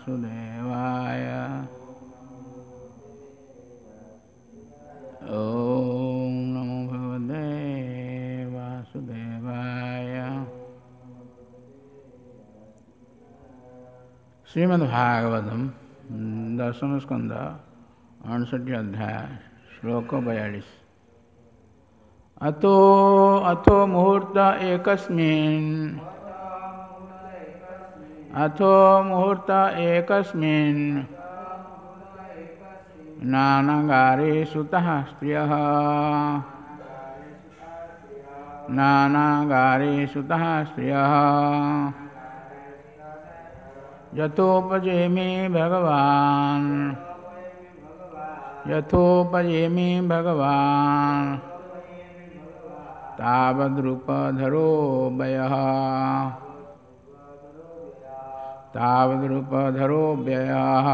वासुदेवाय। ओम नमो भगवते वासुदेवाय। श्रीमद्भागवतम 10th स्कंद 68 अध्याय श्लोक 42। अथो मुहूर्त एकस्मिन् नानागारे सुतः स्त्रियः यथोपजेमि भगवान् तावद्रूपधरो व्ययः।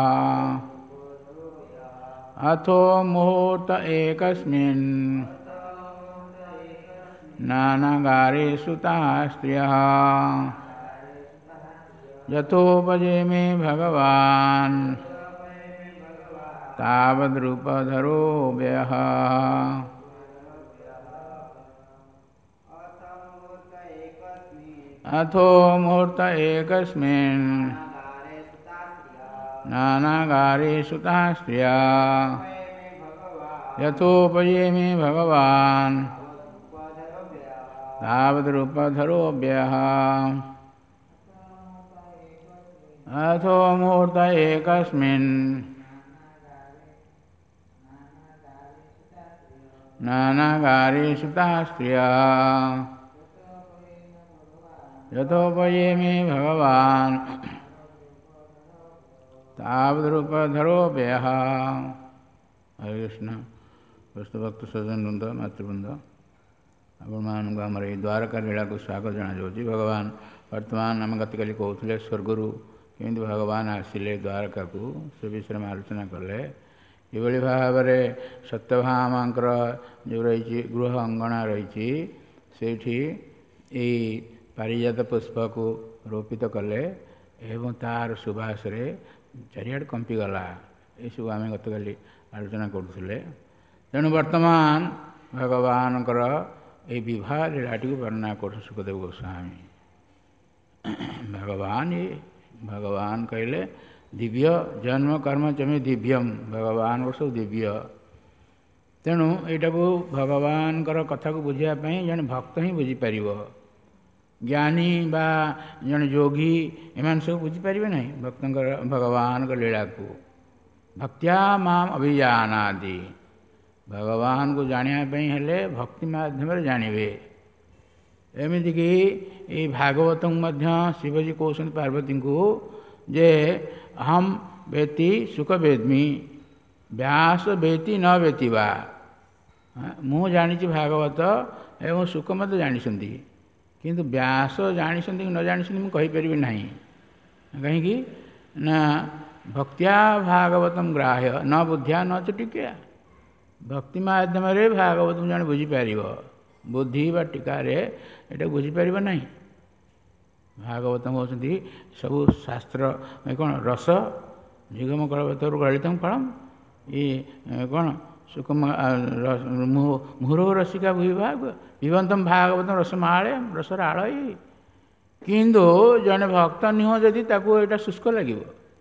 अथो मुहूर्त एकस्मिन् नानागारे सुतः स्त्रियः यथोपजेमि भगवान् तावद्रूपधरो व्ययः। अथो मुहूर्त एकस्मिन् नानागारे सुतः स्त्रियः यथोपजेमि भगवान् तावद्रूपधरो व्ययः। अथो मुहूर्त एकस्मिन् नानागारे सुतः स्त्रियः यथोपजेमि भगवान् तावद्रूपधरो व्ययः। हरे कृष्ण। दोस्त भक्त सज्जन वृंद मातृवृंद आपण मानक आमर ये द्वारका लीला को स्वागत जनाଯାଉଛି। भगवान वर्तमान आम गतकाली कहते स्वर्गु केमी भगवान आसिले द्वारका को से विषय में आलोचना कले। ये भाव में सत्यभामांकर जो रही गृह अंगना रही से पारिजात पुष्प को रोपित कले एवं तार सुबास चारिआड कंपीगला। ये सब आम गतकाली आलोचना करुले। तेणु वर्तमान भगवान ये विवाह लीलाटी को वर्णना कर सुखदेव गोस्वामी। भगवान कहले दिव्य जन्म कर्म चमे दिव्यम। भगवान को सब दिव्य। तेणु यहाँ को भगवान कथा को बुझापी जन भक्त ही बुझीपर। ज्ञानी बा जन योगी एम सब बुझीपर ना भक्त भगवान लीला को। भक्त्या माम अभिजानादि। भगवान को जानापी हेले भक्ति माध्यम जानवे। एमतीक ये भागवत शिवजी कहते पार्वती को जे अहम वेति सुख वेद्मि व्यास वेति न वेति वा। मु जानी भागवत एवं सुख मत जानी किंतु व्यास जानी कि न जानी मुझे कहीपर ना। कहीं ना भक्त्या भागवतम ग्राह्य न बुद्धिया न च टीका। भक्ति माध्यम भागवत जन बुझीपर बुद्धि बा टीकार ये बुझीपर ना। भागवत होती सबू शास्त्र कौन रस निगम कलवतर गलित फलम ये कौन सुख मुहुरो रसिका भूभाग पिबंतम भागवत रसमाले रसर आड़ई। किंतु जड़े भक्त नुह जदि यहाँ शुष्क लगे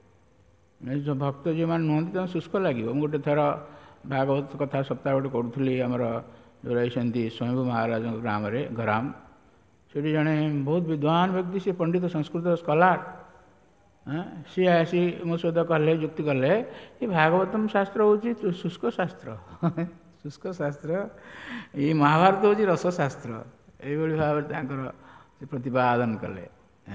जो भक्त जो मैंने नुहति शुष्क लगे। गोटे थर भागवत कथा सप्ताह गोटे करूली आमर जो रही स्वयंभू महाराज ग्राम घराम से जड़े बहुत विद्वान व्यक्ति से पंडित संस्कृत स्कॉलर सी आसी मो सहित कले युक्ति कले ये भागवतम शास्त्र हूँ शुष्क शास्त्र शुष्क शास्त्र ये महाभारत हूँ रसशास्त्र ये भाव से प्रतिपादन कले।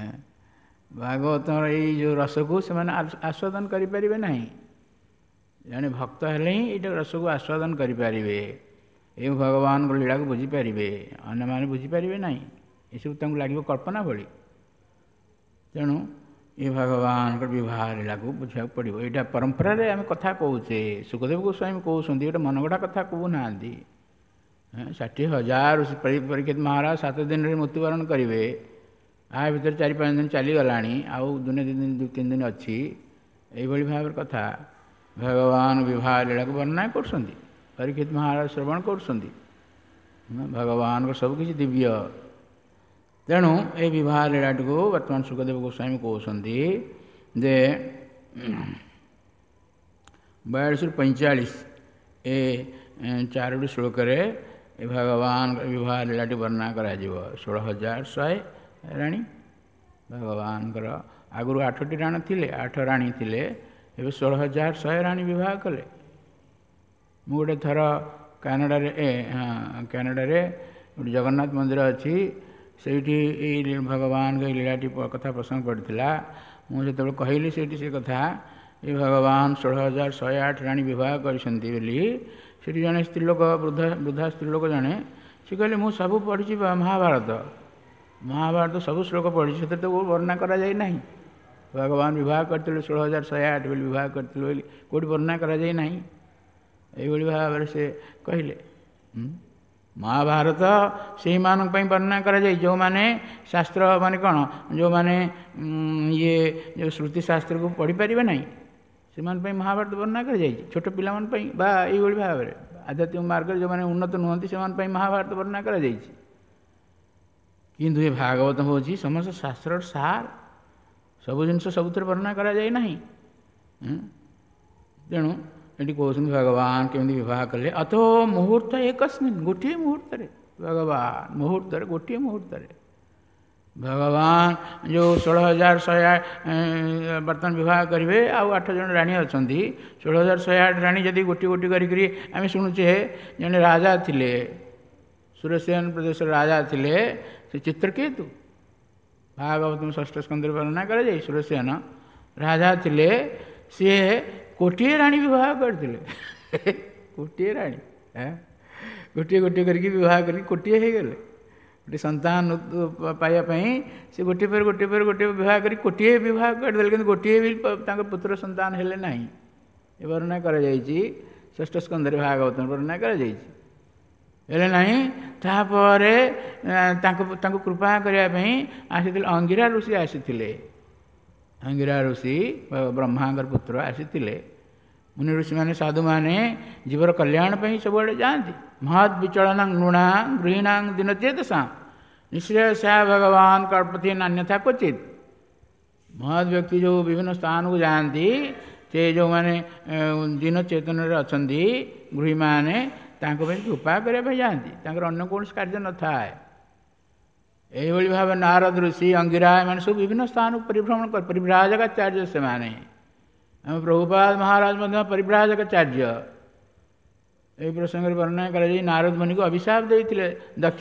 भागवत ये जो रस को से आस्वादन करें ना। जड़े भक्त हेले ही ये रस को आस्वादन करें ये भगवान को लीला को बुझीपारे अन्य मैंने बुझीपारे ना। ये सब लगे कल्पना भली। तेणु ये भगवान विवाह लीला को बुझा पड़ो। यहाँ परंपरा आम कथा कहे सुखदेव गोस्वामी कहते ये मनगढ़ा कथा कहूना 60,000 परीक्षित महाराज 7 दिन में मृत्युवरण करेंगे। आ भर 4-5 दिन चलीगला आउ दिन 2-3 दिन अच्छी ଏଇଭଳି ଭାବରେ କଥା ଭଗବାନ ବିବାହ ଲୀଳାକୁ ବର୍ଣ୍ଣନା କରୁଛନ୍ତି। ପରୀକ୍ଷିତ ମହାରାଜ ଶ୍ରବଣ କରୁଛନ୍ତି। ଭଗବାନଙ୍କ ସବୁକିଛି ଦିବ୍ୟ। ତେଣୁ ଏ ବିବାହ ଲୀଳାଟିକୁ ବର୍ତ୍ତମାନ ଶୁକଦେବ ଗୋସ୍ୱାମୀ କହୁଛନ୍ତି ଯେ 42ରୁ 45 ଏ 4ଟି ଶ୍ଲୋକରେ ଏ ଭଗବାନ ବିବାହ ଲୀଳାଟି ବର୍ଣ୍ଣନା କରାଯିବ। 16,100 ରାଣୀ ଭଗବାନଙ୍କର ଆଗରୁ 8ଟି ରାଣୀ ଥିଲେ, 8 ରାଣୀ ଥିଲେ, ଏବେ 16,100 ରାଣୀ ବିବାହ କଲେ। ମୁଁ ଗୋଟେ ଥର କାନାଡ଼ାରେ ଗୋଟେ ଜଗନ୍ନାଥ ମନ୍ଦିର ଅଛି, ସେଇଠି ଏଇ ଭଗବାନଙ୍କ ଏଇ ଲୀଳାଟି କଥା ପ୍ରସଙ୍ଗ ପଡ଼ିଥିଲା। ମୁଁ ଯେତେବେଳେ କହିଲି ସେଇଠି ସେ କଥା, ଏ ଭଗବାନ 16,108 ରାଣୀ ବିବାହ କରିଛନ୍ତି ବୋଲି, ସେଠି ଜଣେ ସ୍ତ୍ରୀ ଲୋକ, ବୃଦ୍ଧା ସ୍ତ୍ରୀ ଲୋକ ଜଣେ, ସେ କହିଲେ ମୁଁ ସବୁ ପଢ଼ିଛି ମହାଭାରତ ସବୁ ଶ୍ଲୋକ ପଢ଼ିଛି, ସେଥିରେ ତ ବର୍ଣ୍ଣନା କରାଯାଇ ନାହିଁ ଭଗବାନ ବିବାହ କରିଥିଲେ 16,108 ବୋଲି ବିବାହ କରିଥିଲେ ବୋଲି କେଉଁଠି ବର୍ଣ୍ଣନା କରାଯାଇ ନାହିଁ। ଏଇଭଳି ଭାବରେ ସେ କହିଲେ ମହାଭାରତ ସେଇମାନଙ୍କ ପାଇଁ ବର୍ଣ୍ଣନା କରାଯାଏ ଯେଉଁମାନେ ଶାସ୍ତ୍ର ମାନେ କ'ଣ, ଯେଉଁମାନେ ଯେଉଁ ଶ୍ରୁତି ଶାସ୍ତ୍ରକୁ ପଢ଼ିପାରିବେ ନାହିଁ, ସେମାନଙ୍କ ପାଇଁ ମହାଭାରତ ବର୍ଣ୍ଣନା କରାଯାଇଛି। ଛୋଟ ପିଲାମାନଙ୍କ ପାଇଁ ବା ଏଇଭଳି ଭାବରେ ଆଧ୍ୟାତ୍ମିକ ମାର୍ଗରେ ଯେଉଁମାନେ ଉନ୍ନତ ନୁହନ୍ତି ସେମାନଙ୍କ ପାଇଁ ମହାଭାରତ ବର୍ଣ୍ଣନା କରାଯାଇଛି। କିନ୍ତୁ ଏ ଭାଗବତ ହେଉଛି ସମସ୍ତ ଶାସ୍ତ୍ରର ସାର, ସବୁ ଜିନିଷ ସବୁଥିରେ ବର୍ଣ୍ଣନା କରାଯାଇ ନାହିଁ। ତେଣୁ ଏଠି କହୁଛନ୍ତି ଭଗବାନ କେମିତି ବିବାହ କଲେ। ଅଥୋ ମୁହୂର୍ତ୍ତ ଏକସ୍ମିନ୍, ଗୋଟିଏ ମୁହୂର୍ତ୍ତରେ ଭଗବାନ ଗୋଟିଏ ମୁହୂର୍ତ୍ତରେ ଭଗବାନ ଯେଉଁ 16,108 ବର୍ତ୍ତମାନ ବିବାହ କରିବେ, ଆଉ 8 ଜଣ ରାଣୀ ଅଛନ୍ତି। 16,108 ରାଣୀ ଯଦି ଗୋଟିଏ ଗୋଟିଏ କରିକି ଆମେ ଶୁଣୁଛେ, ଜଣେ ରାଜା ଥିଲେ, ସୁରସେନ ପ୍ରଦେଶର ରାଜା ଥିଲେ, ସେ ଚିତ୍ରକେତୁ ଭାଗବତ 6ଠ ସ୍କନ୍ଧରେ ବର୍ଣ୍ଣନା କରାଯାଏ। ସୁରସେନ ରାଜା ଥିଲେ, ସିଏ ଗୋଟିଏ ରାଣୀ ବିବାହ କରିଥିଲେ। ଗୋଟିଏ ରାଣୀ ଗୋଟିଏ ଗୋଟିଏ କରିକି ବିବାହ କରିକି ଗୋଟିଏ ହେଇଗଲେ। ଗୋଟିଏ ସନ୍ତାନ ପାଇବା ପାଇଁ ସେ ଗୋଟିଏ ପରେ ଗୋଟିଏ ବିବାହ କରି ଗୋଟିଏ ବିବାହ କରିଦେଲେ, କିନ୍ତୁ ଗୋଟିଏ ବି ତାଙ୍କ ପୁତ୍ର ସନ୍ତାନ ହେଲେ ନାହିଁ। ଏ ବର୍ଣ୍ଣନା କରାଯାଇଛି 6ଠ ସ୍କନ୍ଧରେ ଭାଗବତ ବର୍ଣ୍ଣନା କରାଯାଇଛି, ହେଲେ ନାହିଁ। ତାପରେ ତାଙ୍କୁ କୃପା କରିବା ପାଇଁ ଆସିଥିଲେ ଅଙ୍ଗିରା ଋଷି ଆସିଥିଲେ। ଅଙ୍ଗିରା ଋଷି ବ୍ରହ୍ମାଙ୍କର ପୁତ୍ର ଆସିଥିଲେ। ମୁନି ଋଷିମାନେ ସାଧୁମାନେ ଜୀବର କଲ୍ୟାଣ ପାଇଁ ସବୁଆଡ଼େ ଯାଆନ୍ତି। ମହତ୍ ବିଚଳନ ନୃଣା ଗୃହୀଣାଂ ଦିନଚେତସା ନିଶ୍ରେୟସା ଭଗବାନ କଳ୍ପତି ନାନ୍ୟଥା କ୍ୱଚିତ୍। ମହତ୍ ବ୍ୟକ୍ତି ଯେଉଁ ବିଭିନ୍ନ ସ୍ଥାନକୁ ଯାଆନ୍ତି, ସେ ଯେଉଁମାନେ ଦିନ ଚେତନରେ ଅଛନ୍ତି ଗୃହୀମାନେ, ତାଙ୍କ ପାଇଁ କୃପା କରିବା ପାଇଁ ଯାଆନ୍ତି, ତାଙ୍କର ଅନ୍ୟ କୌଣସି କାର୍ଯ୍ୟ ନଥାଏ। ଏହିଭଳି ଭାବେ ନାରଦ ଋଷି, ଅଙ୍ଗିରା, ଏମାନେ ସବୁ ବିଭିନ୍ନ ସ୍ଥାନକୁ ପରିଭ୍ରମଣ କରି ପରିବ୍ରାଜକାଚାର୍ଯ୍ୟ ସେମାନେ। ଆମ ପ୍ରଭୁପାଦ ମହାରାଜ ମଧ୍ୟ ପରିବ୍ରାଜକାଚାର୍ଯ୍ୟ। ଏହି ପ୍ରସଙ୍ଗରେ ବର୍ଣ୍ଣନା କରାଯାଇ ନାରଦ ମୁନିକୁ ଅଭିଶାପ ଦେଇଥିଲେ ଦକ୍ଷ।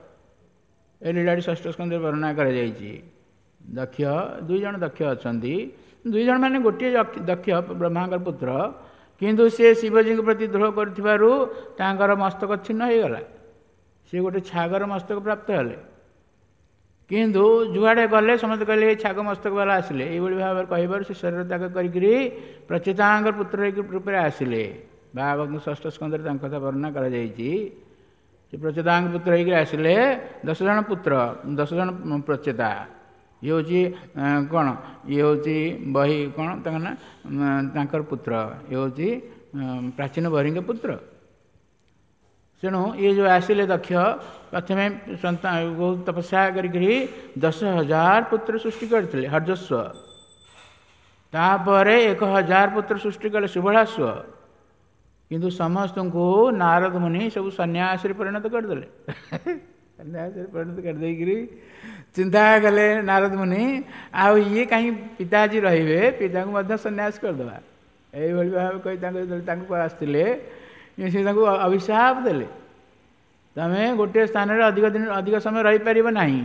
ଏ ଲୀଳାଟି 6ଠ ସ୍କନ୍ଧରେ ବର୍ଣ୍ଣନା କରାଯାଇଛି। ଦକ୍ଷ, 2 ଜଣ ଦକ୍ଷ ଅଛନ୍ତି। 2 ଜଣ ମାନେ ଗୋଟିଏ ଦକ୍ଷ ବ୍ରହ୍ମାଙ୍କର ପୁତ୍ର, କିନ୍ତୁ ସେ ଶିବଜୀଙ୍କ ପ୍ରତି ଦ୍ରୋହ କରିଥିବାରୁ ତାଙ୍କର ମସ୍ତକ ଛିନ୍ନ ହୋଇଗଲା। ସେ ଗୋଟେ ଛାଗର ମସ୍ତକ ପ୍ରାପ୍ତ ହେଲେ, କିନ୍ତୁ ଯୁଆଡ଼େ ଗଲେ ସମସ୍ତେ କହିଲେ ଏ ଛାଗ ମସ୍ତକ ବାଲା ଆସିଲେ। ଏଇଭଳି ଭାବରେ କହିବାରୁ ସେ ଶରୀର ତ୍ୟାଗ କରିକିରି ପ୍ରଚ୍ୟୁତାଙ୍କର ପୁତ୍ର ରୂପରେ ଆସିଲେ। ଭାଗବତ 6ଠ ସ୍କନ୍ଧରେ ତାଙ୍କ କଥା ବର୍ଣ୍ଣନା କରାଯାଇଛି। ସେ ପ୍ରଚ୍ୟୁତାଙ୍କ ପୁତ୍ର ହେଇକି ଆସିଲେ। 10 ଜଣ ପୁତ୍ର, 10 ଜଣ ପ୍ରଚ୍ୟୁତା। ଇଏ ହେଉଛି କ'ଣ, ଇଏ ହେଉଛି ବହି କ'ଣ ତାଙ୍କ ନା, ତାଙ୍କର ପୁତ୍ର। ଇଏ ହେଉଛି ପ୍ରାଚୀନ ବହିଙ୍କ ପୁତ୍ର। ତେଣୁ ଇଏ ଯେଉଁ ଆସିଲେ ଦକ୍ଷ, ପ୍ରଥମେ ବହୁତ ତପସ୍ୟା କରିକିରି 10,000 ପୁତ୍ର ସୃଷ୍ଟି କରିଥିଲେ ହର୍ଯସ୍ୱ। ତାପରେ 1,000 ପୁତ୍ର ସୃଷ୍ଟି କଲେ ଶୁଭଳାଶ୍ୱ। କିନ୍ତୁ ସମସ୍ତଙ୍କୁ ନାରଦ ମୁନି ସବୁ ସନ୍ନ୍ୟାସରେ ପରିଣତ କରିଦେଲେ। ସନ୍ନ୍ୟାସରେ ପରିଣତ କରିଦେଇକିରି ଚିନ୍ତା କଲେ ନାରଦ ମୁନି, ଆଉ ଇଏ କାହିଁ ପିତାଜୀ ରହିବେ, ପିତାଙ୍କୁ ମଧ୍ୟ ସନ୍ନ୍ୟାସ କରିଦେବା। ଏଇଭଳି ଭାବେ କହି ତାଙ୍କୁ ଆସିଥିଲେ। ସେ ତାଙ୍କୁ ଅଭିଶାପ ଦେଲେ, ତମେ ଗୋଟିଏ ସ୍ଥାନରେ ଅଧିକ ସମୟ ରହିପାରିବ ନାହିଁ।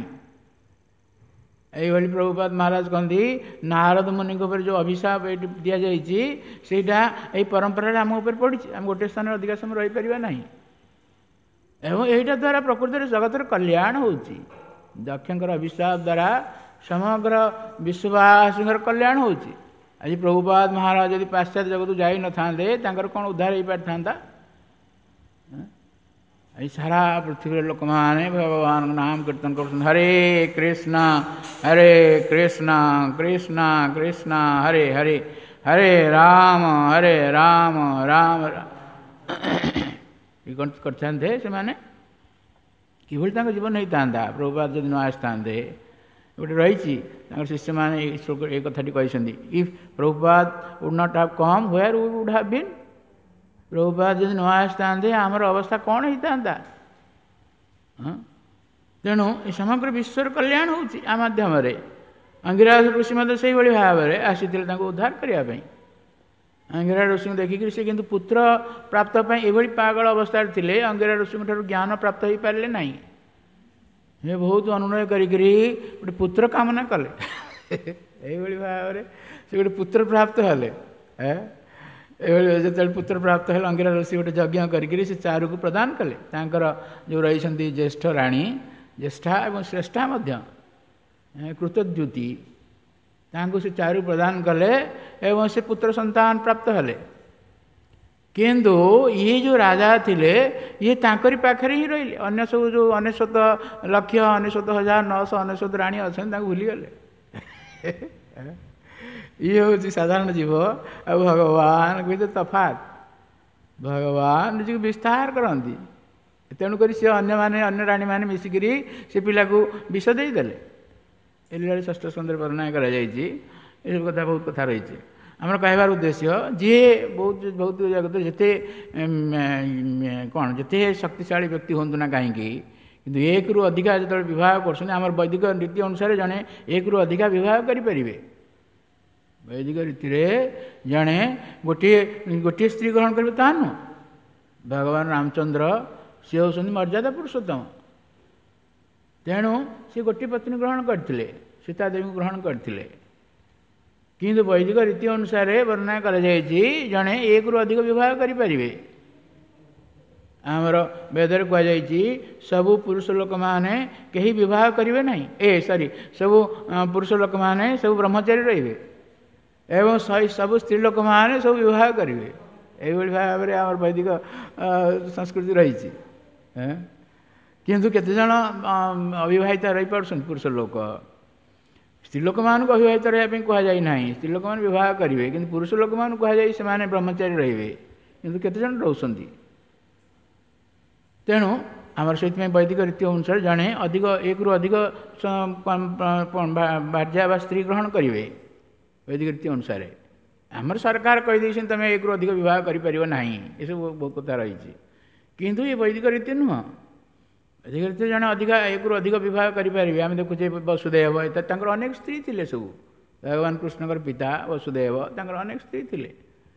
এইভাবে প্রভুপাদ মহারাজ কহନ୍ତି ନାରଦ ମୁନିଙ୍କ ଉପରେ ଯେଉଁ ଅଭିଶାପ ଏଇଠି ଦିଆଯାଇଛି ସେଇଟା ଏଇ ପରମ୍ପରାରେ ଆମ ଉପରେ ପଡ଼ିଛି। ଆମେ ଗୋଟିଏ ସ୍ଥାନରେ ଅଧିକ ସମୟ ରହିପାରିବା ନାହିଁ ଏବଂ ଏଇଟା ଦ୍ୱାରା ପ୍ରକୃତରେ ଜଗତର କଲ୍ୟାଣ ହେଉଛି। ଦକ୍ଷଙ୍କର ଅଭିଶାପ ଦ୍ୱାରା ସମଗ୍ର ବିଶ୍ୱବାସୀଙ୍କର କଲ୍ୟାଣ ହେଉଛି। ଆଜି ପ୍ରଭୁପାଦ ମହାରାଜ ଯଦି ପାଶ୍ଚାତ୍ୟ ଜଗତକୁ ଯାଇନଥାନ୍ତେ ତାଙ୍କର କ'ଣ ଉଦ୍ଧାର ହେଇପାରିଥାନ୍ତା? এই সারা পৃথিবীর লোকମାନେ ভগবানଙ୍କ নাম কীর্তন କରୁଛନ୍ତି। হরে কৃষ্ণ কৃষ্ণ কৃষ্ণ কৃষ্ণ হরে হরে, ହରେ ରାମ ରାମ କରିଥାନ୍ତେ ସେମାନେ କିଭଳି ତାଙ୍କ ଜୀବନ ହେଇଥାନ୍ତା ପ୍ରଭୁପାଦ ଯଦି ନ ଆସିଥାନ୍ତେ। ଗୋଟେ ରହିଛି ତାଙ୍କର ଶିଷ୍ୟମାନେ ଏ କଥାଟି କହିଛନ୍ତି, if Prabhupada would not have come where we would have been. Prabhupada ଯଦି ନ ଆସିଥାନ୍ତେ ଆମର ଅବସ୍ଥା କ'ଣ ହେଇଥାନ୍ତା। ତେଣୁ ଏ ସମଗ୍ର ବିଶ୍ୱର କଲ୍ୟାଣ ହେଉଛି ଆ ମାଧ୍ୟମରେ। ଅଙ୍ଗିରାଜ ଋଷି ମଧ୍ୟ ସେଇଭଳି ଭାବରେ ଆସିଥିଲେ ତାଙ୍କୁ ଉଦ୍ଧାର କରିବା ପାଇଁ। ଅଙ୍ଗିରା ଋଷିଙ୍କୁ ଦେଖିକରି ସେ କିନ୍ତୁ ପୁତ୍ର ପ୍ରାପ୍ତ ପାଇଁ ଏଭଳି ପାଗଳ ଅବସ୍ଥାରେ ଥିଲେ, ଅଙ୍ଗିରା ଋଷିଙ୍କ ଠାରୁ ଜ୍ଞାନ ପ୍ରାପ୍ତ ହୋଇପାରିଲେ ନାହିଁ। ସେ ବହୁତ ଅନୁନୟ କରିକିରି ଗୋଟେ ପୁତ୍ର କାମନା କଲେ। ଏଇଭଳି ଭାବରେ ସେ ଗୋଟେ ପୁତ୍ର ପ୍ରାପ୍ତ ହେଲେ। ଏଭଳି ଯେତେବେଳେ ପୁତ୍ର ପ୍ରାପ୍ତ ହେଲେ ଅଙ୍ଗିରା ଋଷି ଗୋଟେ ଯଜ୍ଞ କରିକିରି ସେ ଚାରୁକୁ ପ୍ରଦାନ କଲେ। ତାଙ୍କର ଯେଉଁ ରହିଛନ୍ତି ଜ୍ୟେଷ୍ଠ ରାଣୀ, ଜ୍ୟେଷ୍ଠା ଏବଂ ଶ୍ରେଷ୍ଠା ମଧ୍ୟ କୃତଦ୍ୟୁତି, ତାଙ୍କୁ ସେ ଚାରୁ ପ୍ରଦାନ କଲେ ଏବଂ ସେ ପୁତ୍ର ସନ୍ତାନ ପ୍ରାପ୍ତ ହେଲେ। କିନ୍ତୁ ଇଏ ଯେଉଁ ରାଜା ଥିଲେ ଇଏ ତାଙ୍କରି ପାଖରେ ହିଁ ରହିଲେ। ଅନ୍ୟ ସବୁ ଯେଉଁ 99,99,999 ରାଣୀ ଅଛନ୍ତି ତାଙ୍କୁ ଭୁଲିଗଲେ। ଇଏ ହେଉଛି ସାଧାରଣ ଜୀବ ଆଉ ଭଗବାନ ଭିତରେ ତଫାତ୍। ଭଗବାନ ନିଜକୁ ବିସ୍ତାର କରନ୍ତି, ତେଣୁକରି ସେ ଅନ୍ୟ ରାଣୀମାନେ ମିଶିକିରି ସେ ପିଲାକୁ ବିଷ ଦେଇଦେଲେ। ଏ ଲୀଳାରେ ଷଷ୍ଠ ସ୍କନ୍ଧରେ ବର୍ଣ୍ଣନା କରାଯାଇଛି। ଏସବୁ କଥା ବହୁତ କଥା ରହିଛି। ଆମର କହିବାର ଉଦ୍ଦେଶ୍ୟ, ଯିଏ ବହୁତ ଜଗତରେ ଯେତେ ଯେତେ ଶକ୍ତିଶାଳୀ ବ୍ୟକ୍ତି ହୁଅନ୍ତୁ ନା କାହିଁକି, କିନ୍ତୁ ଏକରୁ ଅଧିକା ଯେତେବେଳେ ବିବାହ କରୁଛନ୍ତି, ଆମର ବୈଦିକ ନୀତି ଅନୁସାରେ ଜଣେ ଏକରୁ ଅଧିକା ବିବାହ କରିପାରିବେ। ବୈଦିକ ରୀତିରେ ଜଣେ ଗୋଟିଏ ସ୍ତ୍ରୀ ଗ୍ରହଣ କରିବେ ତାହା ନୁହଁ। ଭଗବାନ ରାମଚନ୍ଦ୍ର ସେ ହେଉଛନ୍ତି ମର୍ଯ୍ୟାଦା ପୁରୁଷୋତ୍ତମ। ତେଣୁ ସେ ଗୋଟିଏ ପତ୍ନୀ ଗ୍ରହଣ କରିଥିଲେ, ସୀତା ଦେବୀଙ୍କୁ ଗ୍ରହଣ କରିଥିଲେ। କିନ୍ତୁ ବୈଦିକ ରୀତି ଅନୁସାରେ ବର୍ଣ୍ଣନା କରାଯାଇଛି ଜଣେ ଏକରୁ ଅଧିକ ବିବାହ କରିପାରିବେ। ଆମର ବେଦରେ କୁହାଯାଇଛି ସବୁ ପୁରୁଷ ଲୋକମାନେ କେହି ବିବାହ କରିବେ ନାହିଁ। ସବୁ ପୁରୁଷ ଲୋକମାନେ ସବୁ ବ୍ରହ୍ମଚାରୀ ରହିବେ ଏବଂ ସବୁ ସ୍ତ୍ରୀ ଲୋକମାନେ ସବୁ ବିବାହ କରିବେ। ଏଇଭଳି ଭାବରେ ଆମର ବୈଦିକ ସଂସ୍କୃତି ରହିଛି। କିନ୍ତୁ କେତେଜଣ ଅବିବାହିତ ରହିପାରୁଛନ୍ତି ପୁରୁଷ ଲୋକ। ସ୍ତ୍ରୀ ଲୋକମାନଙ୍କୁ ଅବିବାହିତ ରହିବା ପାଇଁ କୁହାଯାଇ ନାହିଁ, ସ୍ତ୍ରୀ ଲୋକମାନେ ବିବାହ କରିବେ। କିନ୍ତୁ ପୁରୁଷ ଲୋକମାନଙ୍କୁ କୁହାଯାଇ ସେମାନେ ବ୍ରହ୍ମଚାରୀ ରହିବେ, କିନ୍ତୁ କେତେଜଣ ରହୁଛନ୍ତି। ତେଣୁ ଆମର ସେଥିପାଇଁ ବୈଦିକ ରୀତି ଅନୁସାରେ ଜଣେ ଏକରୁ ଅଧିକ ଭାର୍ଯ୍ୟା ବା ସ୍ତ୍ରୀ ଗ୍ରହଣ କରିବେ ବୈଦିକ ରୀତି ଅନୁସାରେ। ଆମର ସରକାର କହିଦେଇଛନ୍ତି ତୁମେ ଏକରୁ ଅଧିକ ବିବାହ କରିପାରିବ ନାହିଁ, ଏସବୁ ବହୁତ କଥା ରହିଛି। କିନ୍ତୁ ଏ ବୈଦିକ ରୀତି ନୁହଁ। ବୈଦିକ ରୀତିରେ ଜଣେ ଏକରୁ ଅଧିକ ବିବାହ କରିପାରିବେ। ଆମେ ଦେଖୁଛେ ବସୁଦେବ, ତାଙ୍କର ଅନେକ ସ୍ତ୍ରୀ ଥିଲେ। ସବୁ ଭଗବାନ କୃଷ୍ଣଙ୍କର ପିତା ବସୁଦେବ, ତାଙ୍କର ଅନେକ ସ୍ତ୍ରୀ ଥିଲେ।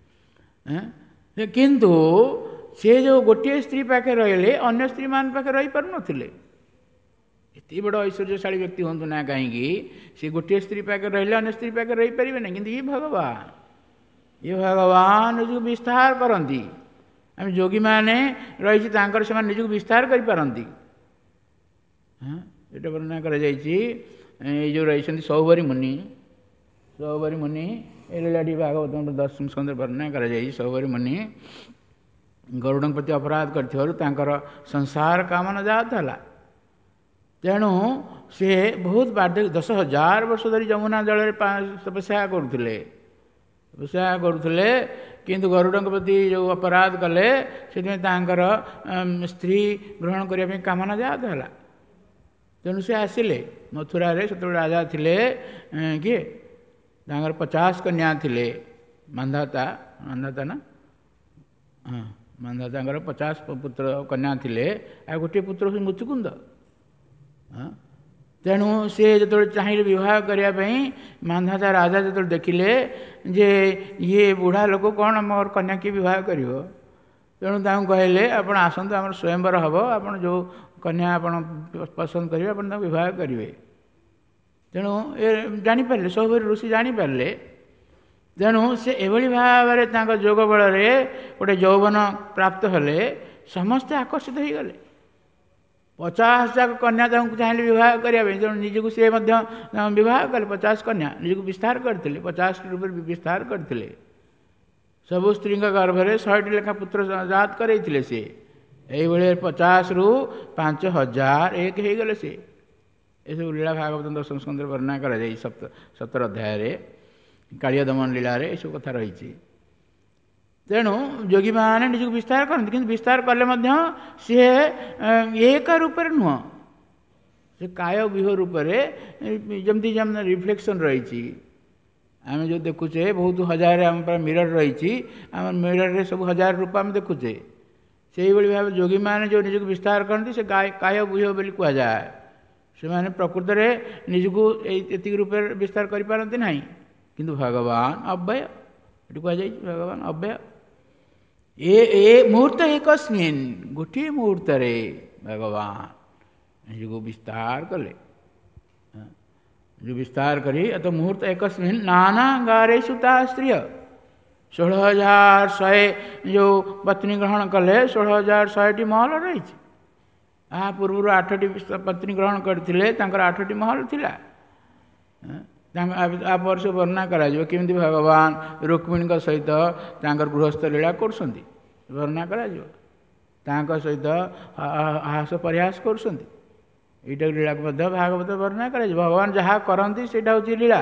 କିନ୍ତୁ ସେ ଯେଉଁ ଗୋଟିଏ ସ୍ତ୍ରୀ ପାଖରେ ରହିଲେ ଅନ୍ୟ ସ୍ତ୍ରୀମାନଙ୍କ ପାଖରେ ରହିପାରୁନଥିଲେ। ଏତେ ବଡ଼ ଐଶ୍ୱର୍ଯ୍ୟଶାଳୀ ବ୍ୟକ୍ତି ହୁଅନ୍ତୁ ନା କାହିଁକି, ସେ ଗୋଟିଏ ସ୍ତ୍ରୀ ପାଖରେ ରହିଲେ ଅନ୍ୟ ସ୍ତ୍ରୀ ପାଖରେ ରହିପାରିବେ ନାହିଁ। କିନ୍ତୁ ଇଏ ଭଗବାନ ନିଜକୁ ବିସ୍ତାର କରନ୍ତି। ଆମେ ଯୋଗୀମାନେ ରହିଛି ତାଙ୍କର ସେମାନେ ନିଜକୁ ବିସ୍ତାର କରିପାରନ୍ତି। ଏଇଟା ବର୍ଣ୍ଣନା କରାଯାଇଛି। ଏଇ ଯେଉଁ ରହିଛନ୍ତି ସୌବରୀ ମୁନି, ଏ ଲୀଳାଟି ଭାଗବତଙ୍କର 10ମ ସ୍କନ୍ଧରେ ବର୍ଣ୍ଣନା କରାଯାଇଛି। ସୌବରୀ ମୁନି ଗରୁଡ଼ଙ୍କ ପ୍ରତି ଅପରାଧ କରିଥିବାରୁ ତାଙ୍କର ସଂସାର କାମନା ଜାତ ହେଲା। ତେଣୁ ସେ ବହୁତ 10,000 ବର୍ଷ ଧରି ଯମୁନା ଜଳରେ ତପସ୍ୟା କରୁଥିଲେ। କିନ୍ତୁ ଗରୁଡ଼ଙ୍କ ପ୍ରତି ଯେଉଁ ଅପରାଧ କଲେ, ସେଥିପାଇଁ ତାଙ୍କର ସ୍ତ୍ରୀ ଗ୍ରହଣ କରିବା ପାଇଁ କାମନା ଜାତ ହେଲା। ତେଣୁ ସେ ଆସିଲେ ମଥୁରାରେ। ସେତେବେଳେ ରାଜା ଥିଲେ କିଏ, ତାଙ୍କର 50 କନ୍ୟା ଥିଲେ। ମାନ୍ଧାତା ନା ମାନ୍ଧାତାଙ୍କର 50 ପୁତ୍ର କନ୍ୟା ଥିଲେ, ଆଉ ଗୋଟିଏ ପୁତ୍ର ହେଉଛି ମୁଚୁକୁନ୍ଦ। ତେଣୁ ସେ ଯେତେବେଳେ ଚାହିଁଲେ ବିବାହ କରିବା ପାଇଁ, ମାନ୍ଧାତା ରାଜା ଯେତେବେଳେ ଦେଖିଲେ ଯେ ଇଏ ବୁଢ଼ା ଲୋକ, କ'ଣ ମୋର କନ୍ୟା କିଏ ବିବାହ କରିବ? ତେଣୁ ତାଙ୍କୁ କହିଲେ ଆପଣ ଆସନ୍ତୁ, ଆମର ସ୍ୱୟଂବର ହେବ, ଆପଣ ଯେଉଁ କନ୍ୟା ଆପଣ ପସନ୍ଦ କରିବେ ଆପଣ ତାଙ୍କୁ ବିବାହ କରିବେ। ତେଣୁ ଜାଣିପାରିଲେ, ସୌବରୀ ଋଷି ଜାଣିପାରିଲେ। ତେଣୁ ସେ ଏଭଳି ଭାବରେ ତାଙ୍କ ଯୋଗ ବଳରେ ଗୋଟେ ଯୌବନ ପ୍ରାପ୍ତ ହେଲେ, ସମସ୍ତେ ଆକର୍ଷିତ ହୋଇଗଲେ। 50 ଯାକ କନ୍ୟା ତାଙ୍କୁ ଚାହିଁଲେ ବିବାହ କରିବା ପାଇଁ। ତେଣୁ ନିଜକୁ ସେ ମଧ୍ୟ ବିବାହ କଲେ। 50 କନ୍ୟା ନିଜକୁ ବିସ୍ତାର କରିଥିଲେ, 50 ରୂପରେ ବିସ୍ତାର କରିଥିଲେ। ସବୁ ସ୍ତ୍ରୀଙ୍କ ଗର୍ଭରେ 100ଟି ଲେଖା ପୁତ୍ର ଜାତ କରେଇଥିଲେ ସେ। ଏଇଭଳି 50ରୁ 5,000 ଏକ ହେଇଗଲେ ସେ। ଏସବୁ ଲୀଳା ଭାଗବତ 10ମ ସ୍କନ୍ଧରେ ବର୍ଣ୍ଣନା କରାଯାଇଛି 17 ଅଧ୍ୟାୟରେ। କାଳିଆ ଦମନ ଲୀଳାରେ ଏସବୁ କଥା ରହିଛି। ତେଣୁ ଯୋଗୀମାନେ ନିଜକୁ ବିସ୍ତାର କରନ୍ତି, କିନ୍ତୁ ବିସ୍ତାର କଲେ ମଧ୍ୟ ସିଏ ଏକ ରୂପରେ ନୁହଁ, ସେ କାୟ ବିହ ରୂପରେ ଯେମିତି ରିଫ୍ଲେକ୍ସନ୍ ରହିଛି। ଆମେ ଯେଉଁ ଦେଖୁଛେ ବହୁତ ହଜାର ଆମ ପାଇଁ ମିରର ରହିଛି, ଆମ ମିରରରେ ସବୁ ହଜାର ରୂପ ଆମେ ଦେଖୁଛେ। ସେଇଭଳି ଭାବେ ଯୋଗୀମାନେ ଯେଉଁ ନିଜକୁ ବିସ୍ତାର କରନ୍ତି ସେ କାୟ ବିହ ବୋଲି କୁହାଯାଏ। ସେମାନେ ପ୍ରକୃତରେ ନିଜକୁ ଏତିକି ରୂପରେ ବିସ୍ତାର କରିପାରନ୍ତି ନାହିଁ, କିନ୍ତୁ ଭଗବାନ ଅବ୍ୟୟ, ଏଠି କୁହାଯାଇଛି ଭଗବାନ ଅବ୍ୟୟ। ଏ ମୁହୂର୍ତ୍ତ ଏକସ୍ମିନ୍, ଗୋଟିଏ ମୁହୂର୍ତ୍ତରେ ଭଗବାନ ନିଜକୁ ବିସ୍ତାର କଲେ। जो विस्तार करी अत मुहूर्त एकस्मिन् नाना गारेषु ता स्त्रिय 16,100 जो पत्नी ग्रहण कले 16,100 महल रही। आ पूर्व 8टी पत्नी ग्रहण करते 8टी महल थिला। आप वर्ष वर्णना करा केमती भगवान रुक्मिणी सहित गृहस्थ लीला कर वर्णना करा सहित हास परिहास कर यटा लीला को भागवत वर्णना कर भगवान जहाँ करती से लीला।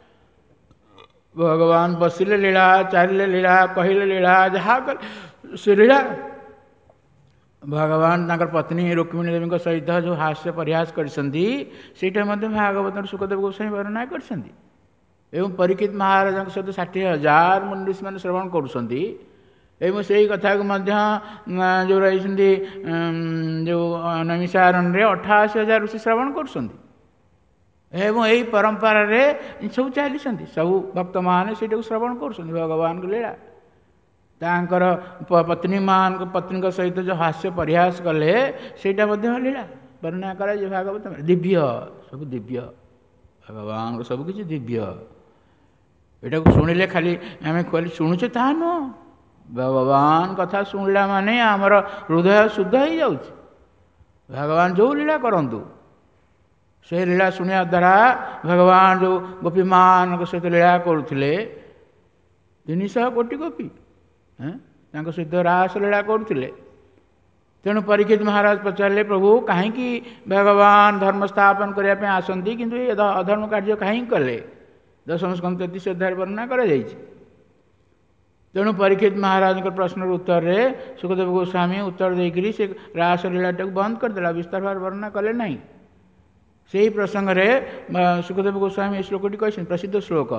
भगवान बसिले लीला, चालिले लीला, कहले लीला, जहाँ से लीला। भगवान पत्नी रुक्मिणी देवी सहित जो हास्य परिहास करछंती सेटा भागवत सुखदेव गोस्वामी वर्णना करछंती। एवं परीक्षित महाराज सहित 60,000 मुनिषी मैंने श्रवण करुछंती। एवं से कथा को जो रही जो नैमिषारण्य 88,000 ऋषि श्रवण करुछंती। एवं यही परंपरा रे सब चली सब भक्त मान से श्रवण कर भगवान को लीला। तांकर पत्नी मान पत्नी सहित जो हास्य परिहास कले सेटा लीला वर्णना कर भागवत दिव्य, सब दिव्य, भगवान को सब किसी दिव्य। एटा को शुणिले खाली आम खाली शुणुचे ता नुह, भगवान कथा शुणिला माने आमर हृदय शुद्ध हो जाउछि। भगवान जो लीला करंतु से लीला शुणिया द्वारा भगवान जो गोपी मान सहित लीला करुले 300 कोटी गोपी सहित रास लीला करुले। तेणु परीक्षित महाराज पचारे प्रभु कहीं भगवान धर्म स्थापन करने आसती किंतु ये अधर्म कार्य कहीं कले 10 स्कंद 33 अध्याय वर्णना कर। तेणु परीक्षित महाराज प्रश्न उत्तर रे सुखदेव गोस्वामी उत्तर देकर से रास लीला टाक बंद करदेला, विस्तार भाव वर्णना कले नहीं। से ही प्रसंग रे सुखदेव गोस्वामी श्लोकटी कही प्रसिद्ध श्लोक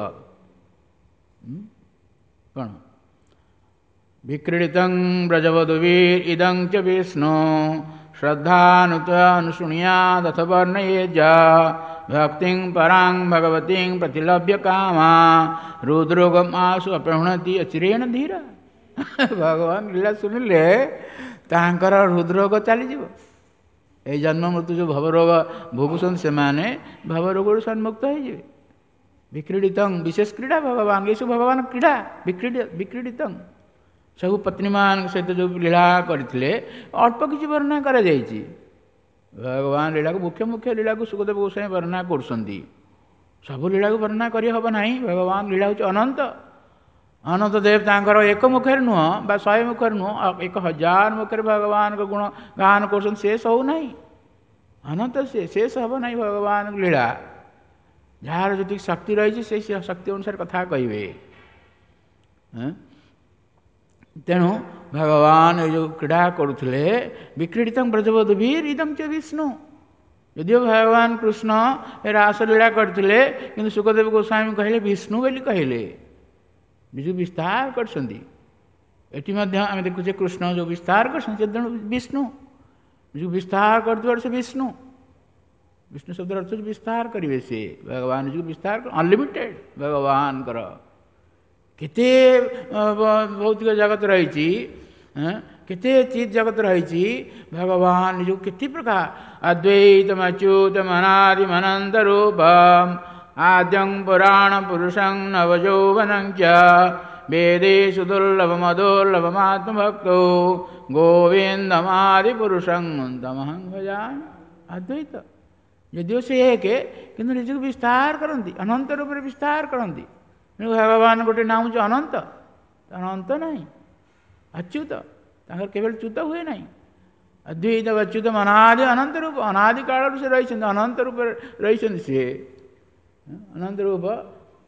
कौन विक्रीडितं ब्रजवधूभिः इदं च विष्णु श्रद्धानुशुणुयादथ वर्णयेज्ज भक्तिं परां भगवतीं प्रतिलभ्य कामा रुद्रोगम आसु अपहृणति अचिरेण धीरा। भगवान लीला शुणिले तांकर हृदरोग चलीज। ये जन्म मृत्यु जो भवरोग भोगुन से माने भवरोग सन्मुक्त हो। विक्रीडितं विशेष क्रीड़ा भगवान ये सब भगवान क्रीड़ा विक्रीडितं सब पत्नी मान सहित जो लीला करते अल्प किसी वर्णना कर भगवान लीला को मुख्य मुख्य लीला को सुखदेव गोस्वामी वर्णना कर सब लीला को वर्णना कर हम ना। भगवान लीला हूँ अनंत। अनंत देव तांकर एक मुखर नुह 100 मुखर नुह 1000 मुखर भगवान को गुण गान कर शेष हो ना। अनंत से शेष हम ना भगवान लीला। जार जी शक्ति रही से शक्ति अनुसार कथा कहे। तेणु भगवान जो क्रीड़ा करुले विक्रीडितं ब्रजवधूभिः इदं च विष्णु। यदि भगवान कृष्ण रासलीला करते किंतु सुखदेव गोस्वामी कहले विष्णु बोली कहले निज विस्तार करछंती। एटी आम देखुचे कृष्ण जो विस्तार कर विष्णु जो विस्तार करते से विष्णु विष्णु शब्द अर्थ विस्तार करेंगे से भगवान जो विस्तार अनलिमिटेड भगवान कर केते भौतिक जगत रही केते चीज जगत रही भगवान जो केते प्रकार अद्वैतम अच्युतम अनादिमनंत रूपम आद्यं पुराण पुरुषं नवयौवनं च वेदेषु दुर्लभम दुर्लभमात्मभक्तो गोविंदमादि पुरुषं तमहं भजामि। अद्वैत यदिओ से एक किंतु निज विस्तार करती अनंत रूप विस्तार करती। भगवान गोटे नाम जो अनंत अनंत नहीं अच्युत केवल च्युत हुए नहीं। अद्वैत अच्युत अनादि अनंत रूप अनादि काल से रही अनंत रूप रही से अनंत रूप